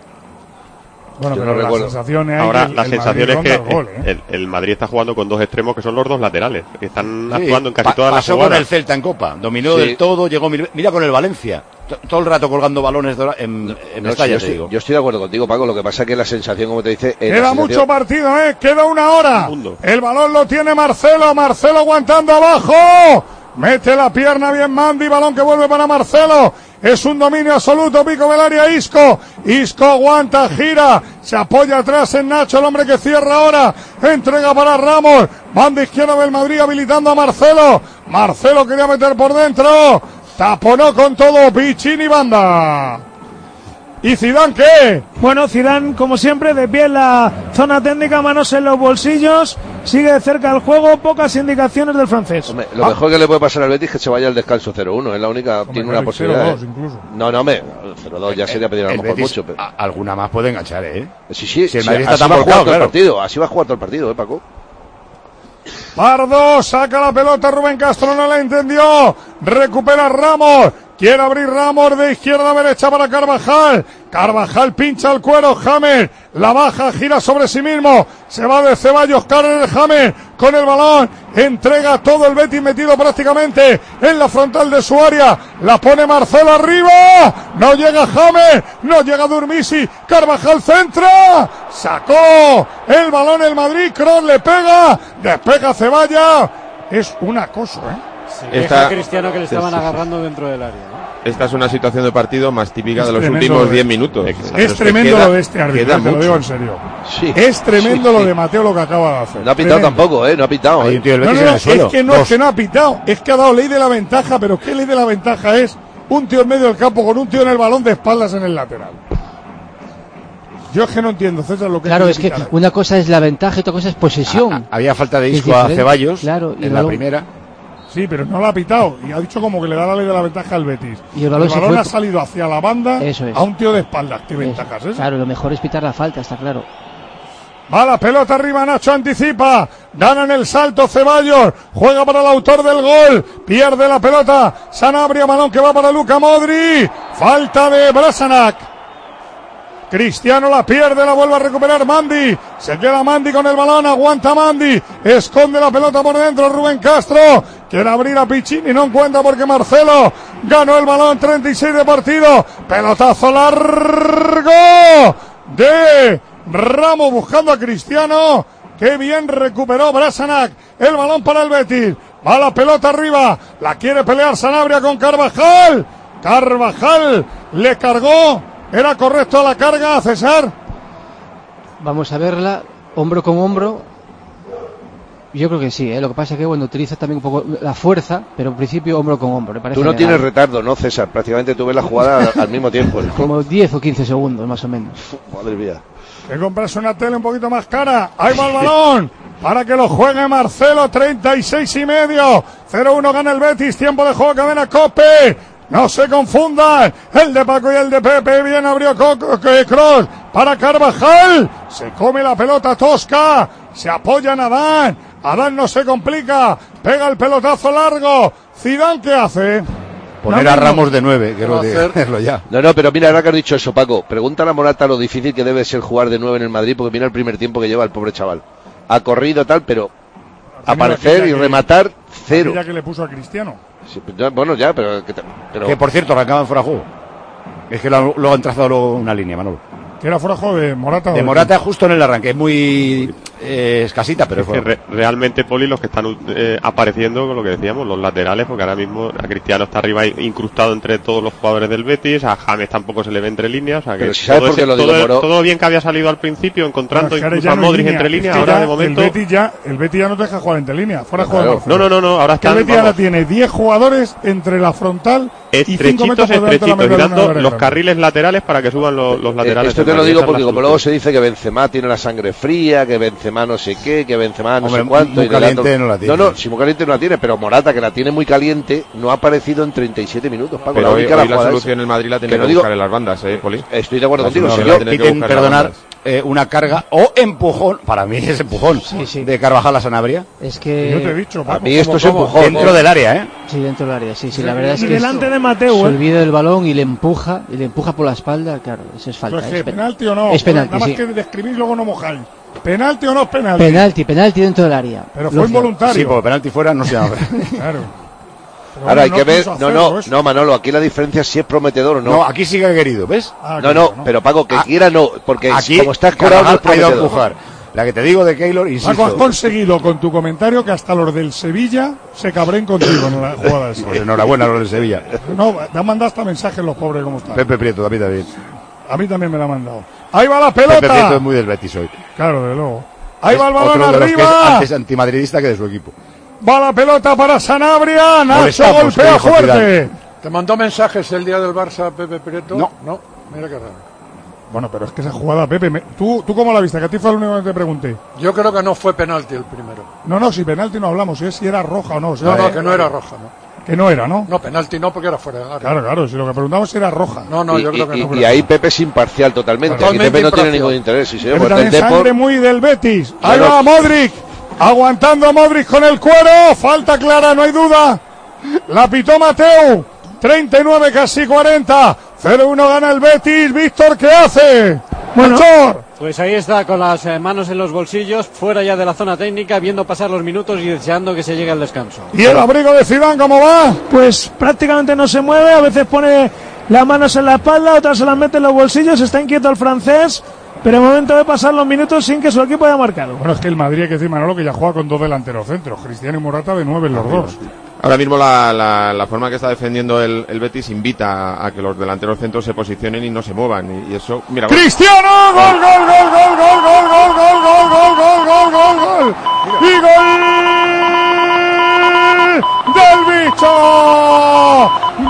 Bueno, pero la sensación es ahora la sensación es que el Madrid está jugando con dos extremos que son los dos laterales, que están actuando en casi todas las jugadas. Pasó con el Celta en Copa, dominó del todo, llegó mira con el Valencia, todo el rato colgando balones en Mestalla, te digo. Yo estoy de acuerdo contigo, Paco, lo que pasa es que la sensación, como te dice... Queda mucho partido, queda una hora. El balón lo tiene Marcelo aguantando abajo. Mete la pierna bien Mandy, balón que vuelve para Marcelo. Es un dominio absoluto, pico del área Isco. Isco aguanta, gira, se apoya atrás en Nacho, el hombre que cierra ahora. Entrega para Ramos. Banda izquierda del Madrid habilitando a Marcelo. Marcelo quería meter por dentro. Taponó con todo Piccini banda. ¿Y Zidane qué? Bueno, Zidane, como siempre, de pie en la zona técnica, manos en los bolsillos, sigue de cerca el juego, pocas indicaciones del francés. Hombre, lo mejor que le puede pasar al Betis es que se vaya al descanso 0-1, es la única, tiene una posibilidad. 0-2 incluso. No, 0-2 ya sería pedir a lo mejor mucho. Pero... Alguna más puede enganchar, Sí, si el Madrid está así tan va a jugar volcado, todo el partido, así va a jugar todo el partido, Paco. Pardo saca la pelota, Rubén Castro no la entendió, recupera Ramos, quiere abrir Ramos de izquierda a derecha para Carvajal, Carvajal pincha el cuero, James la baja, gira sobre sí mismo, se va de Ceballos, Karel James con el balón, entrega todo el Betis metido prácticamente en la frontal de su área, la pone Marcelo arriba, no llega James, no llega Durmisi, Carvajal centra, sacó el balón el Madrid, Kroos le pega, despega Ceballos, es un acoso, Deja a Cristiano que le estaban agarrando dentro del área, Esta es una situación de partido más típica de los últimos 10 minutos. Es tremendo lo de este árbitro, te lo digo en serio. Sí. Es tremendo lo de Mateo lo que acaba de hacer. No ha pitado tampoco, no ha pitado. Hay un tío del No, Betis en el suelo. es que no ha pitado, es que ha dado ley de la ventaja, pero ¿qué ley de la ventaja es? Un tío en medio del campo con un tío en el balón de espaldas en el lateral. Yo es que no entiendo, César, lo que... Claro, es que una cosa es la ventaja y otra cosa es posesión. Había falta de Isco a Ceballos, claro, en la primera. Sí, pero no la ha pitado y ha dicho como que le da la ley de la ventaja al Betis. Y el balón ha salido hacia la banda a un tío de espaldas. ¿Qué ventajas es? Claro, lo mejor es pitar la falta, está claro. Va la pelota arriba, Nacho anticipa, gana en el salto Ceballos, juega para el autor del gol, pierde la pelota, Sanabria, balón que va para Luka Modric, falta de Brasanac. Cristiano la pierde, la vuelve a recuperar Mandy, se queda Mandy con el balón, aguanta Mandy, esconde la pelota por dentro Rubén Castro, quiere abrir a Piccini, no encuentra porque Marcelo ganó el balón, 36 de partido, pelotazo largo de Ramos buscando a Cristiano, qué bien recuperó Brasanac, el balón para el Betis, va la pelota arriba, la quiere pelear Sanabria con Carvajal, Carvajal le cargó. ¿Era correcto la carga, César? Vamos a verla, hombro con hombro. Yo creo que sí, lo que pasa es que utiliza también un poco la fuerza, pero en principio hombro con hombro. Tú no tienes retardo, ¿no, César? Prácticamente tú ves la jugada al mismo tiempo, ¿no? Como 10 o 15 segundos, más o menos. Madre mía. Que comprarse una tele un poquito más cara. Ahí va el balón para que lo juegue Marcelo, 36,5. 0-1 gana el Betis, tiempo de juego, cadena COPE. No se confundan, el de Paco y el de Pepe, bien abrió Kroos para Carvajal, se come la pelota Tosca, se apoya en Adán, Adán no se complica, pega el pelotazo largo, Zidane ¿qué hace? Poner a Ramos de 9, quiero decirlo ya. No, pero mira, ahora que has dicho eso, Paco, pregúntale a Morata lo difícil que debe ser jugar de 9 en el Madrid, porque mira el primer tiempo que lleva el pobre chaval, ha corrido tal, pero aparecer y rematar cero. Ya que le puso a Cristiano. Sí, bueno, ya, pero... Que por cierto, arrancaban fuera de juego. Es que lo han trazado luego una línea, Manolo. Que era fuera de juego de Morata. De Morata justo en el arranque, es muy escasita, pero es que realmente, Poli, los que están apareciendo, con lo que decíamos, los laterales, porque ahora mismo a Cristiano está arriba incrustado entre todos los jugadores del Betis, a James tampoco se le ve entre líneas, o sea que todo lo bien que había salido al principio, encontrando incluso a Modric entre líneas, ahora de momento... El Betis ya no te deja jugar entre líneas, fuera de juego. No, ahora está... El Betis ahora tiene 10 jugadores entre la frontal y 5 metros por delante de la media dando los carriles laterales para que suban los laterales. Esto te lo digo porque como luego se dice que Benzema tiene la sangre fría, que Benzema no sé qué, que Benzema no sé cuánto. Muy caliente no la tiene. No, si muy caliente no la tiene, pero Morata, que la tiene muy caliente, no ha aparecido en 37 minutos, Paco. Pero hoy la solución en Madrid la tiene que buscar en las bandas, Poli. Estoy de acuerdo contigo. Piden perdonar una carga o empujón, para mí es empujón, de Carvajal a Sanabria. Es que... Yo te he dicho, Paco, a mí esto es empujón. Dentro del área, Sí, dentro del área, sí, la verdad es que delante de Mateu, se olvida del balón y le empuja por la espalda, claro, eso es falta. Pues ¿penalti o no? Es penalti, nada más que describir luego no mojáis. ¿Penalti o no es penalti? Penalti dentro del área. Pero fue involuntario. Sí, porque penalti fuera no se llama. Claro. Ahora hay que ver, no, Manolo, aquí la diferencia si es prometedor o no. No, aquí sí que ha querido, ¿ves? Pero Paco, que quiera no, porque aquí, como está escorado no es prometedor. Ha ido a empujar. La que te digo de Keylor, insisto. Paco, has conseguido con tu comentario que hasta los del Sevilla se cabren contigo en la jugada esa. Pues enhorabuena a los del Sevilla. No, te han mandado hasta mensajes los pobres como están. Pepe Prieto, a mí también. A mí también me la han mandado. Ahí va la pelota. Pepe Prieto es muy del Betis hoy. Claro, de luego. Ahí va el balón otro de los que es arriba. antes antimadridista que de su equipo. Va la pelota para Sanabria. Nacho golpea fuerte. ¿Te mandó mensajes el día del Barça, Pepe Prieto? No. Mira qué raro. Bueno, pero es que esa jugada, Pepe, ¿tú cómo la viste? Que a ti fue lo único que te pregunté. Yo creo que no fue penalti el primero. No, si penalti no hablamos, si era roja o no. O sea, que no era roja, ¿no? Que no era, ¿no? No, penalti no, porque era fuera del área. Claro, si lo que preguntamos era roja. No, yo creo que no. Y ahí Pepe es imparcial totalmente. Aquí Pepe no tiene ningún interés. Pero también sangre muy del Betis. Ahí va Modric. Aguantando a Modric con el cuero. Falta clara, no hay duda. La pitó Mateu. 39, casi 40. 0-1 gana el Betis. Víctor, ¿qué hace? Bueno, pues ahí está, con las manos en los bolsillos, fuera ya de la zona técnica, viendo pasar los minutos y deseando que se llegue al descanso. ¿Y el abrigo de Zidane cómo va? Pues prácticamente no se mueve, a veces pone las manos en la espalda, otras se las mete en los bolsillos, está inquieto el francés, pero en el momento de pasar los minutos sin que su equipo haya marcado. Bueno, es que el Madrid, hay que decir, Manolo, que ya juega con 2 delanteros centros, Cristiano y Morata de 9 los dos. Ahora mismo la forma que está defendiendo el Betis invita a que los delanteros centros se posicionen y no se muevan. Y eso, mira. ¡Cristiano! ¡Gol! ¡Y gol del Bicho!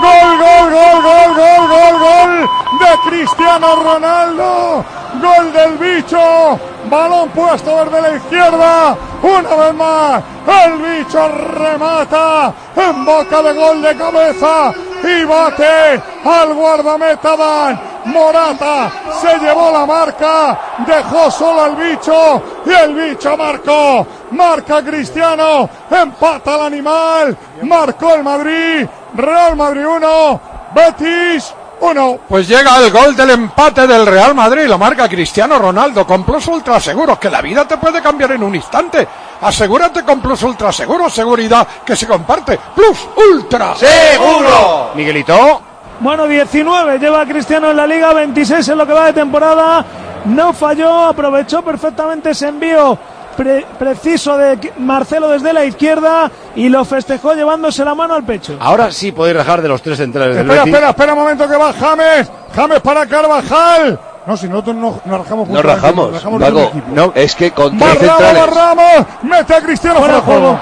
¡Gol de Cristiano Ronaldo! ¡Gol del Bicho! Balón puesto desde la izquierda. Una vez más, el Bicho remata en boca de gol de cabeza y bate al guardameta Dan. Morata se llevó la marca, dejó solo al Bicho y el Bicho marcó. Marca Cristiano, empata el animal, marcó el Madrid. Real Madrid 1, Betis 1. Pues llega el gol del empate del Real Madrid, lo marca Cristiano Ronaldo con Plus Ultra Seguros, que la vida te puede cambiar en un instante. Asegúrate con Plus Ultra Seguros, seguridad que se comparte. Plus Ultra Seguro. Miguelito. Bueno, 19 lleva Cristiano en la Liga, 26 en lo que va de temporada. No falló, aprovechó perfectamente ese envío preciso de Marcelo desde la izquierda y lo festejó llevándose la mano al pecho. Ahora sí podéis rajar de los 3 centrales del Betis. Espera un momento que va James para Carvajal. No, si nosotros no rajamos. No rajamos, Paco, no. Es que con 3 centrales. Ramos, mete a Cristiano fuera de juego.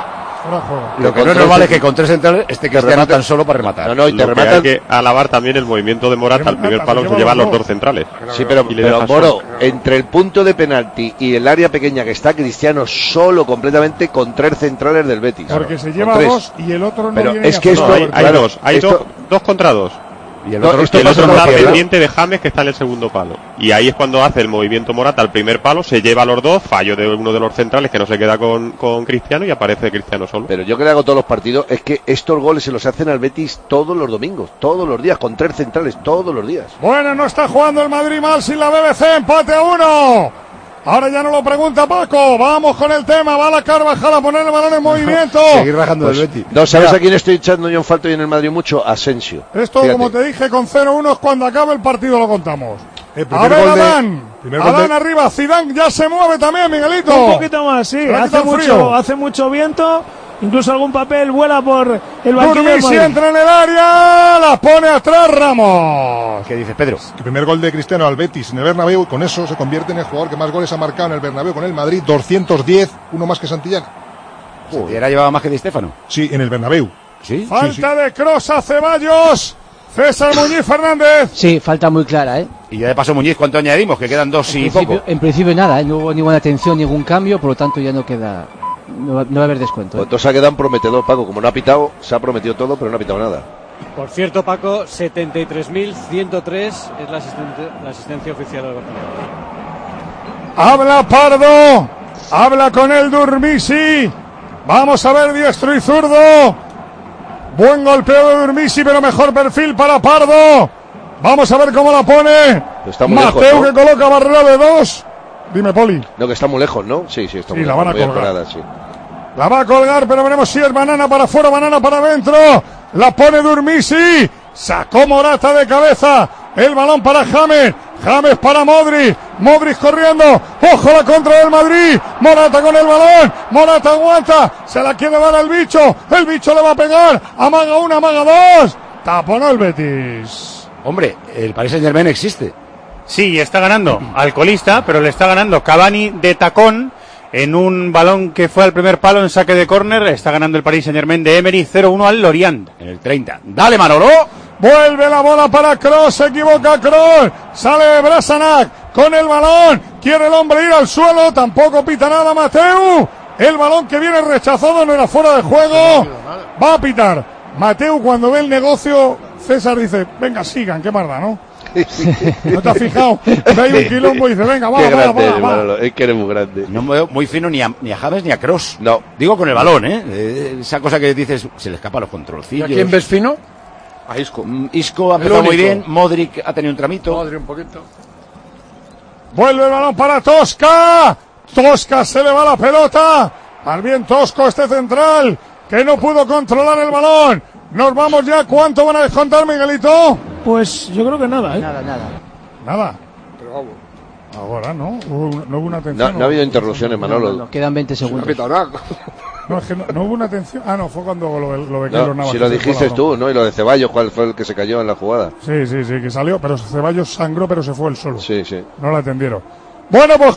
Lo que no nos vale que con 3 centrales esté Cristiano tan solo para rematar. No, y te rematan. Hay que alabar también el movimiento de Morata al primer palo, que lleva los 2 centrales. Sí, pero Moro, entre el punto de penalti y el área pequeña que está Cristiano solo completamente con 3 centrales del Betis. Porque se lleva 2 y el otro no. Pero viene es que esto hay 2 contra 2. Y el otro está pendiente de James, que está en el segundo palo. Y ahí es cuando hace el movimiento Morata al primer palo, se lleva a los 2, fallo de uno de los centrales que no se queda con Cristiano y aparece Cristiano solo. Pero yo creo que hago todos los partidos, es que estos goles se los hacen al Betis todos los domingos, todos los días, con 3 centrales, todos los días. Bueno, no está jugando el Madrid mal sin la BBC, empate a 1. Ahora ya no lo pregunta Paco, vamos con el tema, va la Carvajal a poner el balón en movimiento. Seguir bajando del Betis. No, ¿sabes a quién estoy echando yo en falta y en el Madrid mucho? Asensio. Esto, fíjate, como te dije, con 0-1 es cuando acabe el partido lo contamos. A ver, Adán arriba, Zidane ya se mueve también, Miguelito. Un poquito más, sí. Hace mucho viento. Incluso algún papel vuela por el banquillo. Durmisi entra en el área, la pone atrás Ramos. ¿Qué dices, Pedro? El primer gol de Cristiano al Betis en el Bernabéu, y con eso se convierte en el jugador que más goles ha marcado en el Bernabéu con el Madrid, 210, uno más que Santillana. ¿Santillana llevaba más que Di Stéfano? Sí, en el Bernabéu. ¿Sí? Falta de Kroos a Ceballos. César Muñiz Fernández. Sí, falta muy clara, ¿eh? Y ya de paso, Muñiz, ¿cuánto añadimos? Que quedan 2 y poco. En principio nada, ¿eh? No hubo ninguna atención, ningún cambio, por lo tanto ya no queda... No va a haber descuento. Pues entonces ha quedado prometedor, Paco. Como no ha pitado, se ha prometido todo, pero no ha pitado nada. Por cierto, Paco, 73.103 es la asistencia oficial del Barcelona. Habla Pardo. Habla con el Durmisi. Vamos a ver, diestro y zurdo. Buen golpeo de Durmisi, pero mejor perfil para Pardo. Vamos a ver cómo la pone. Está muy Mateu, lejos, ¿no? que coloca barrera de 2. Dime, Poli. No, que está muy lejos, ¿no? Sí, está muy la lejos. van a muy colgar. parada, sí. La va a colgar, pero veremos si es banana para afuera, banana para adentro. La pone Durmisi. Sacó Morata de cabeza. El balón para James. James para Modric. Modric corriendo. Ojo la contra del Madrid. Morata con el balón. Morata aguanta. Se la quiere dar al bicho. El bicho le va a pegar. Amaga una, amaga dos. Taponó el Betis. Hombre, el Paris Saint-Germain existe. Sí, está ganando al colista, pero le está ganando Cavani de tacón en un balón que fue al primer palo en saque de córner. Está ganando el Paris Saint-Germain de Emery 0-1 al Lorient. En el 30. Dale, Manolo. Vuelve la bola para Kroos, se equivoca Kroos, sale Brasanac con el balón, quiere el hombre ir al suelo, tampoco pita nada Mateu, el balón que viene rechazado no era fuera de juego, va a pitar. Mateu cuando ve el negocio, César dice, venga sigan, qué más da, ¿no? ¿No te has fijado? Ve ahí un quilombo y dice, venga, va. Es que eres muy grande. No veo muy fino ni a James ni a Kroos. No. Digo con el balón, esa cosa que dices, se le escapa a los controlcillos. ¿Y a quién ves fino? A Isco. Isco ha empezado muy bien, Modric ha tenido un tramito. Modric un poquito. Vuelve el balón para Tosca. Tosca se le va la pelota. Al bien Tosco, este central, que no pudo controlar el balón. Nos vamos ya. ¿Cuánto van a descontar, Miguelito? Pues yo creo que nada, ¿eh? Nada. Pero vamos. Ahora, ¿no? No hubo una atención. No ha habido interrupciones, Manolo. No, quedan 20 segundos. No, es que no hubo una atención. Ah, no, fue cuando lo de Keylor Navas. Si lo dijiste tú, ¿no? Y lo de Ceballos, ¿cuál fue el que se cayó en la jugada? Sí, que salió, pero Ceballos sangró, pero se fue él solo. Sí. No la atendieron. Bueno, pues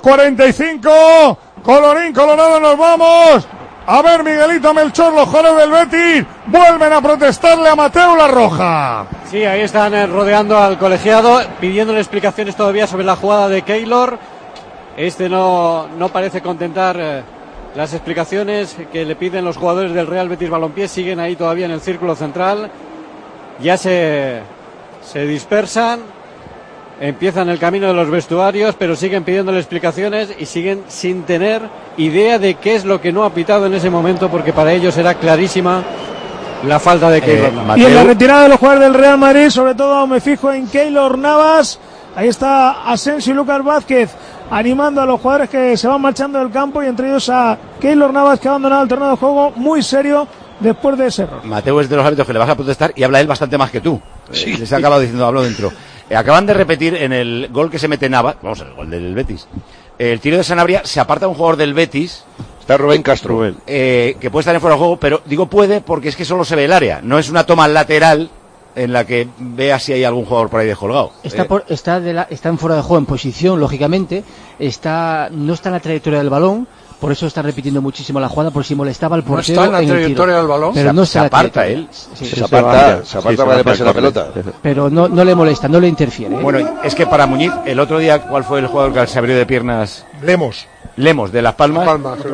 45. Colorín colorado, nos vamos. A ver, Miguelito, Melchor, los jugadores del Betis vuelven a protestarle a Mateu la roja. Sí, ahí están rodeando al colegiado, pidiéndole explicaciones todavía sobre la jugada de Keylor. Este no parece contentar las explicaciones que le piden los jugadores del Real Betis Balompié. Siguen ahí todavía en el círculo central. Ya se dispersan. Empiezan el camino de los vestuarios, pero siguen pidiéndole explicaciones y siguen sin tener idea de qué es lo que no ha pitado en ese momento, porque para ellos era clarísima la falta de Keylor Navas. Y en la retirada de los jugadores del Real Madrid, sobre todo me fijo en Keylor Navas. Ahí está Asensio y Lucas Vázquez animando a los jugadores que se van marchando del campo, y entre ellos a Keylor Navas, que ha abandonado el terreno de juego muy serio después de ese error. Mateu es de los árbitros que le vas a protestar y habla él bastante más que tú. Sí. Les ha acabado diciendo, hablo dentro. Acaban de repetir en el gol que se mete Navas, vamos, el gol del Betis, el tiro de Sanabria, se aparta un jugador del Betis. Está Rubén Castro. Que puede estar en fuera de juego, pero digo puede porque es que solo se ve el área, no es una toma lateral en la que vea si hay algún jugador por ahí descolgado. Está en fuera de juego en posición, lógicamente, no está en la trayectoria del balón. Por eso está repitiendo muchísimo la jugada, por si molestaba al portero. ¿No está en la trayectoria del balón? Pero no se aparta él. Se aparta para que pase la pelota. Pero no le molesta, no le interfiere. Bueno, es que para Muñiz, el otro día, ¿cuál fue el jugador que se abrió de piernas? Lemos, de Las Palmas.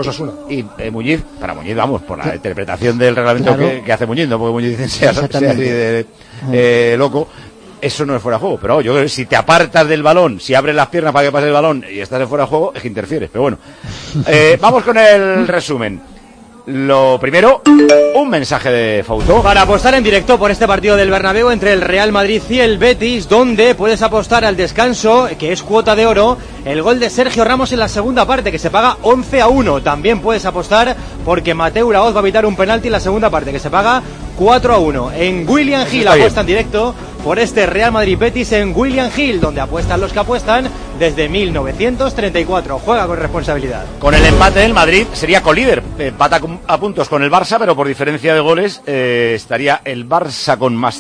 Y Muñiz, para Muñiz, vamos, por la interpretación del reglamento que hace Muñiz, no porque Muñiz sea así de loco. Eso no es fuera de juego, pero yo creo que si te apartas del balón, si abres las piernas para que pase el balón y estás en fuera de juego, es que interfieres, pero bueno. Vamos con el resumen. Lo primero, un mensaje de Fouto. Para apostar en directo por este partido del Bernabéu entre el Real Madrid y el Betis, donde puedes apostar al descanso, que es cuota de oro, el gol de Sergio Ramos en la segunda parte, que se paga 11-1. También puedes apostar porque Mateu Laoz va a evitar un penalti en la segunda parte, que se paga 4-1. En William Hill está apuesta en directo por este Real Madrid-Betis en William Hill, donde apuestan los que apuestan desde 1934. Juega con responsabilidad. Con el empate del Madrid sería colíder, empata a puntos con el Barça, pero por diferencia de goles estaría el Barça con más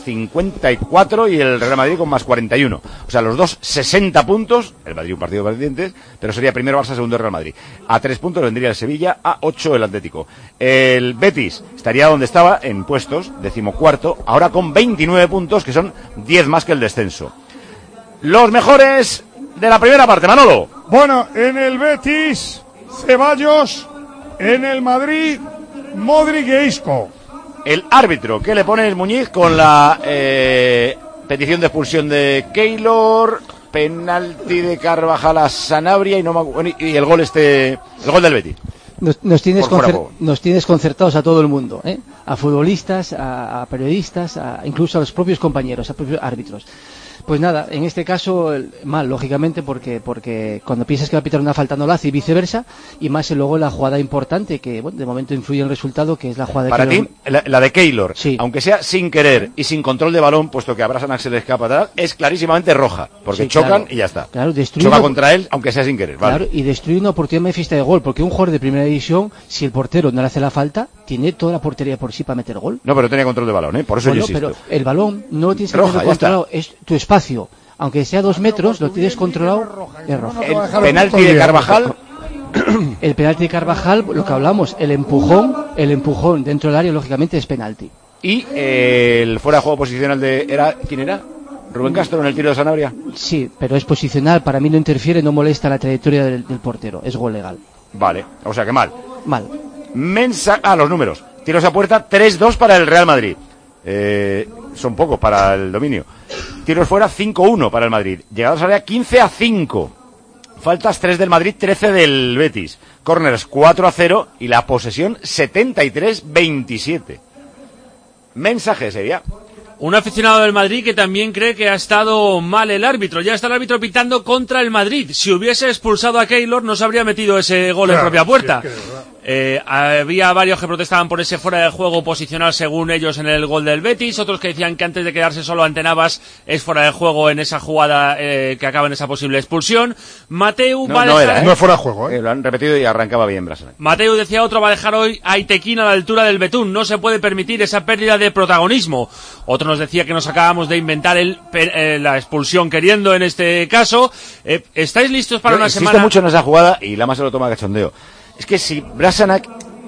54 y el Real Madrid con más 41. O sea, los dos 60 puntos, el Madrid un partido pendiente, pero sería primero Barça, segundo Real Madrid. A 3 puntos vendría el Sevilla, a 8 el Atlético. El Betis estaría donde estaba en puestos, 14º, ahora con 29 puntos, que son 10 más que el descenso. Los mejores de la primera parte, Manolo. Bueno, en el Betis, Ceballos, en el Madrid, Modric e Isco. El árbitro, ¿qué le pone el Muñiz con la petición de expulsión de Keylor, penalti de Carvajal a Sanabria y el gol el gol del Betis? Nos tienes desconcertados a todo el mundo, ¿eh? A futbolistas, a periodistas, incluso a los propios compañeros, a propios árbitros. Pues nada, en este caso mal, lógicamente, porque cuando piensas que va a pitar una falta no la hace y viceversa, y más luego la jugada importante que, bueno, de momento influye en el resultado, que es la jugada de para Keylor. Ti, la de Keylor, sí, aunque sea sin querer y sin control de balón, puesto que a Brasanac se le escapa atrás, es clarísimamente roja, porque sí, chocan claro, y ya está. Claro, choca contra él, aunque sea sin querer. Vale. Claro, y destruye una oportunidad manifiesta de gol, porque un jugador de primera división, si el portero no le hace la falta, tiene toda la portería por sí para meter gol. No, pero tenía control de balón, por eso bueno, yo insisto. Pero el balón no lo tienes que roja, tener controlado, es tu espacio. Aunque sea 2 metros, lo tienes controlado, es roja. El penalti de Carvajal. El penalti de Carvajal, lo que hablamos, el empujón dentro del área, lógicamente es penalti. Y el fuera de juego posicional ¿quién era? ¿Rubén Castro en el tiro de Sanabria? Sí, pero es posicional, para mí no interfiere, no molesta la trayectoria del portero, es gol legal. Vale, o sea que mal. Mal. Los números. Tiros a puerta, 3-2 para el Real Madrid. Son pocos para el dominio. Tiros fuera, 5-1 para el Madrid. Llegadas a área, 15-5. Faltas, 3 del Madrid, 13 del Betis. Corners, 4-0. Y la posesión, 73-27. Mensaje sería... Un aficionado del Madrid que también cree que ha estado mal el árbitro. Ya está el árbitro pitando contra el Madrid. Si hubiese expulsado a Keylor, no se habría metido ese gol en propia puerta. Sí, había varios que protestaban por ese fuera de juego posicional según ellos en el gol del Betis, otros que decían que antes de quedarse solo ante Navas es fuera de juego en esa jugada que acaba en esa posible expulsión. Mateu va a dejar... No es fuera de juego, Lo han repetido y arrancaba bien Brasanac. Mateu decía otro, va a dejar hoy a Itequín a la altura del Betún. No se puede permitir esa pérdida de protagonismo. Otro nos decía que nos acabamos de inventar la expulsión queriendo en este caso. ¿Estáis listos para una semana? Insisto mucho en esa jugada y Lama se lo toma a cachondeo. Es que si Brasanac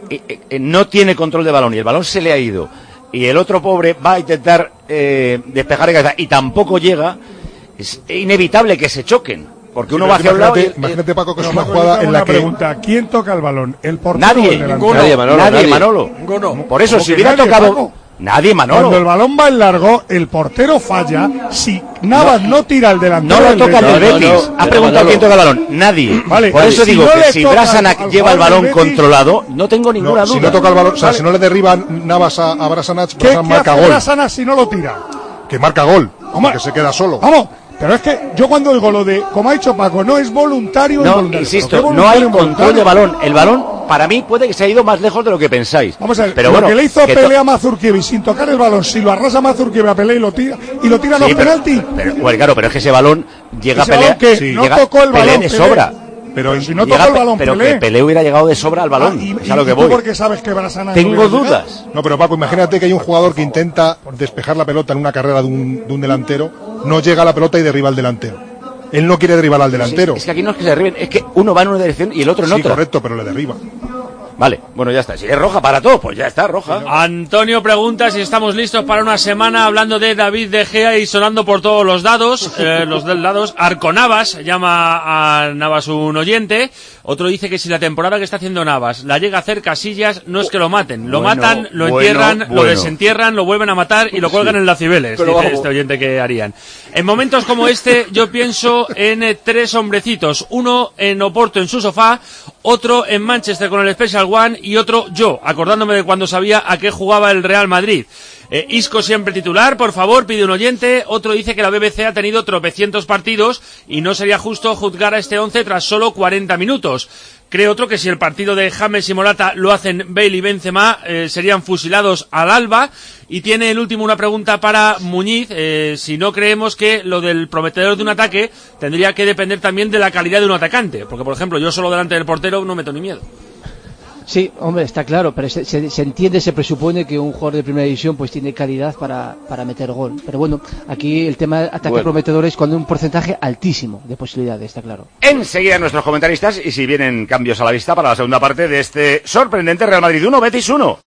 no tiene control de balón y el balón se le ha ido y el otro pobre va a intentar despejar de cabeza y tampoco llega, es inevitable que se choquen. Porque uno va hacia un lado y... Imagínate, Paco, que es una jugada en la que... pregunta, ¿quién toca el balón? ¿El portero nadie, o el delantero? Nadie, Manolo. Por eso, si hubiera tocado... Paco? Nadie, Manolo. Cuando el balón va en largo, el portero falla. Si Navas no tira al delantero... No lo toca el Betis. Ha preguntado quién toca el balón. Nadie. Vale, por eso digo que si Brasanac al lleva el balón Betis, controlado, no tengo ninguna duda. Si no toca el balón, o sea, si no le derriba Navas a Brasanac, ¿Qué marca hace gol. Brasanac si no lo tira? Que marca gol, que se queda solo. Vamos. Pero es que yo cuando digo lo de, como ha dicho Paco, no es voluntario. No, involuntario, insisto, no hay control de balón. El balón, para mí, puede que se haya ido más lejos de lo que pensáis. Vamos a ver, pero lo bueno, que le hizo a Pelé a Mazurkiewicz sin tocar el balón, si lo arrasa Mazurkiewicz a Pelé y lo tira no es penalti. Bueno, claro, pero es que ese balón llega a Pelé. No tocó el balón de sobra. Pero si no tocó el balón pero Pelé. Que Pelé hubiera llegado de sobra al balón. Es a lo que voy. ¿Por qué sabes que Brasanac Tengo dudas. No, pero Paco, imagínate que hay un jugador que intenta despejar la pelota en una carrera de un delantero, no llega a la pelota y derriba al delantero. Él no quiere derribar al delantero. Sí, es que aquí no es que se derriben, es que uno va en una dirección y el otro en otra. Sí, correcto, pero le derriba. Vale, bueno, ya está. Si es roja para todo, pues ya está, roja. Antonio pregunta si estamos listos para una semana hablando de David De Gea y sonando por todos los dados. Los del dados. Arconavas, llama a Navas un oyente. Otro dice que si la temporada que está haciendo Navas la llega a hacer Casillas, no es que lo maten. Lo matan, lo entierran, lo desentierran, lo vuelven a matar y lo cuelgan en las Cibeles, dice este oyente que harían. En momentos como este, yo pienso en 3 hombrecitos. Uno en Oporto en su sofá, otro en Manchester con el Special One y otro yo, acordándome de cuando sabía a qué jugaba el Real Madrid. Isco siempre titular, por favor, pide un oyente. Otro dice que la BBC ha tenido tropecientos partidos y no sería justo juzgar a este 11 tras solo 40 minutos. Cree otro que si el partido de James y Morata lo hacen Bale y Benzema, serían fusilados al alba. Y tiene el último una pregunta para Muñiz, si no creemos que lo del prometedor de un ataque tendría que depender también de la calidad de un atacante. Porque, por ejemplo, yo solo delante del portero no meto ni miedo. Sí, hombre, está claro, pero se entiende, se presupone que un jugador de primera división pues tiene calidad para meter gol. Pero bueno, aquí el tema de ataque prometedor es cuando hay un porcentaje altísimo de posibilidades, está claro. Enseguida nuestros comentaristas, y si vienen cambios a la vista para la segunda parte de este sorprendente Real Madrid 1, Betis 1.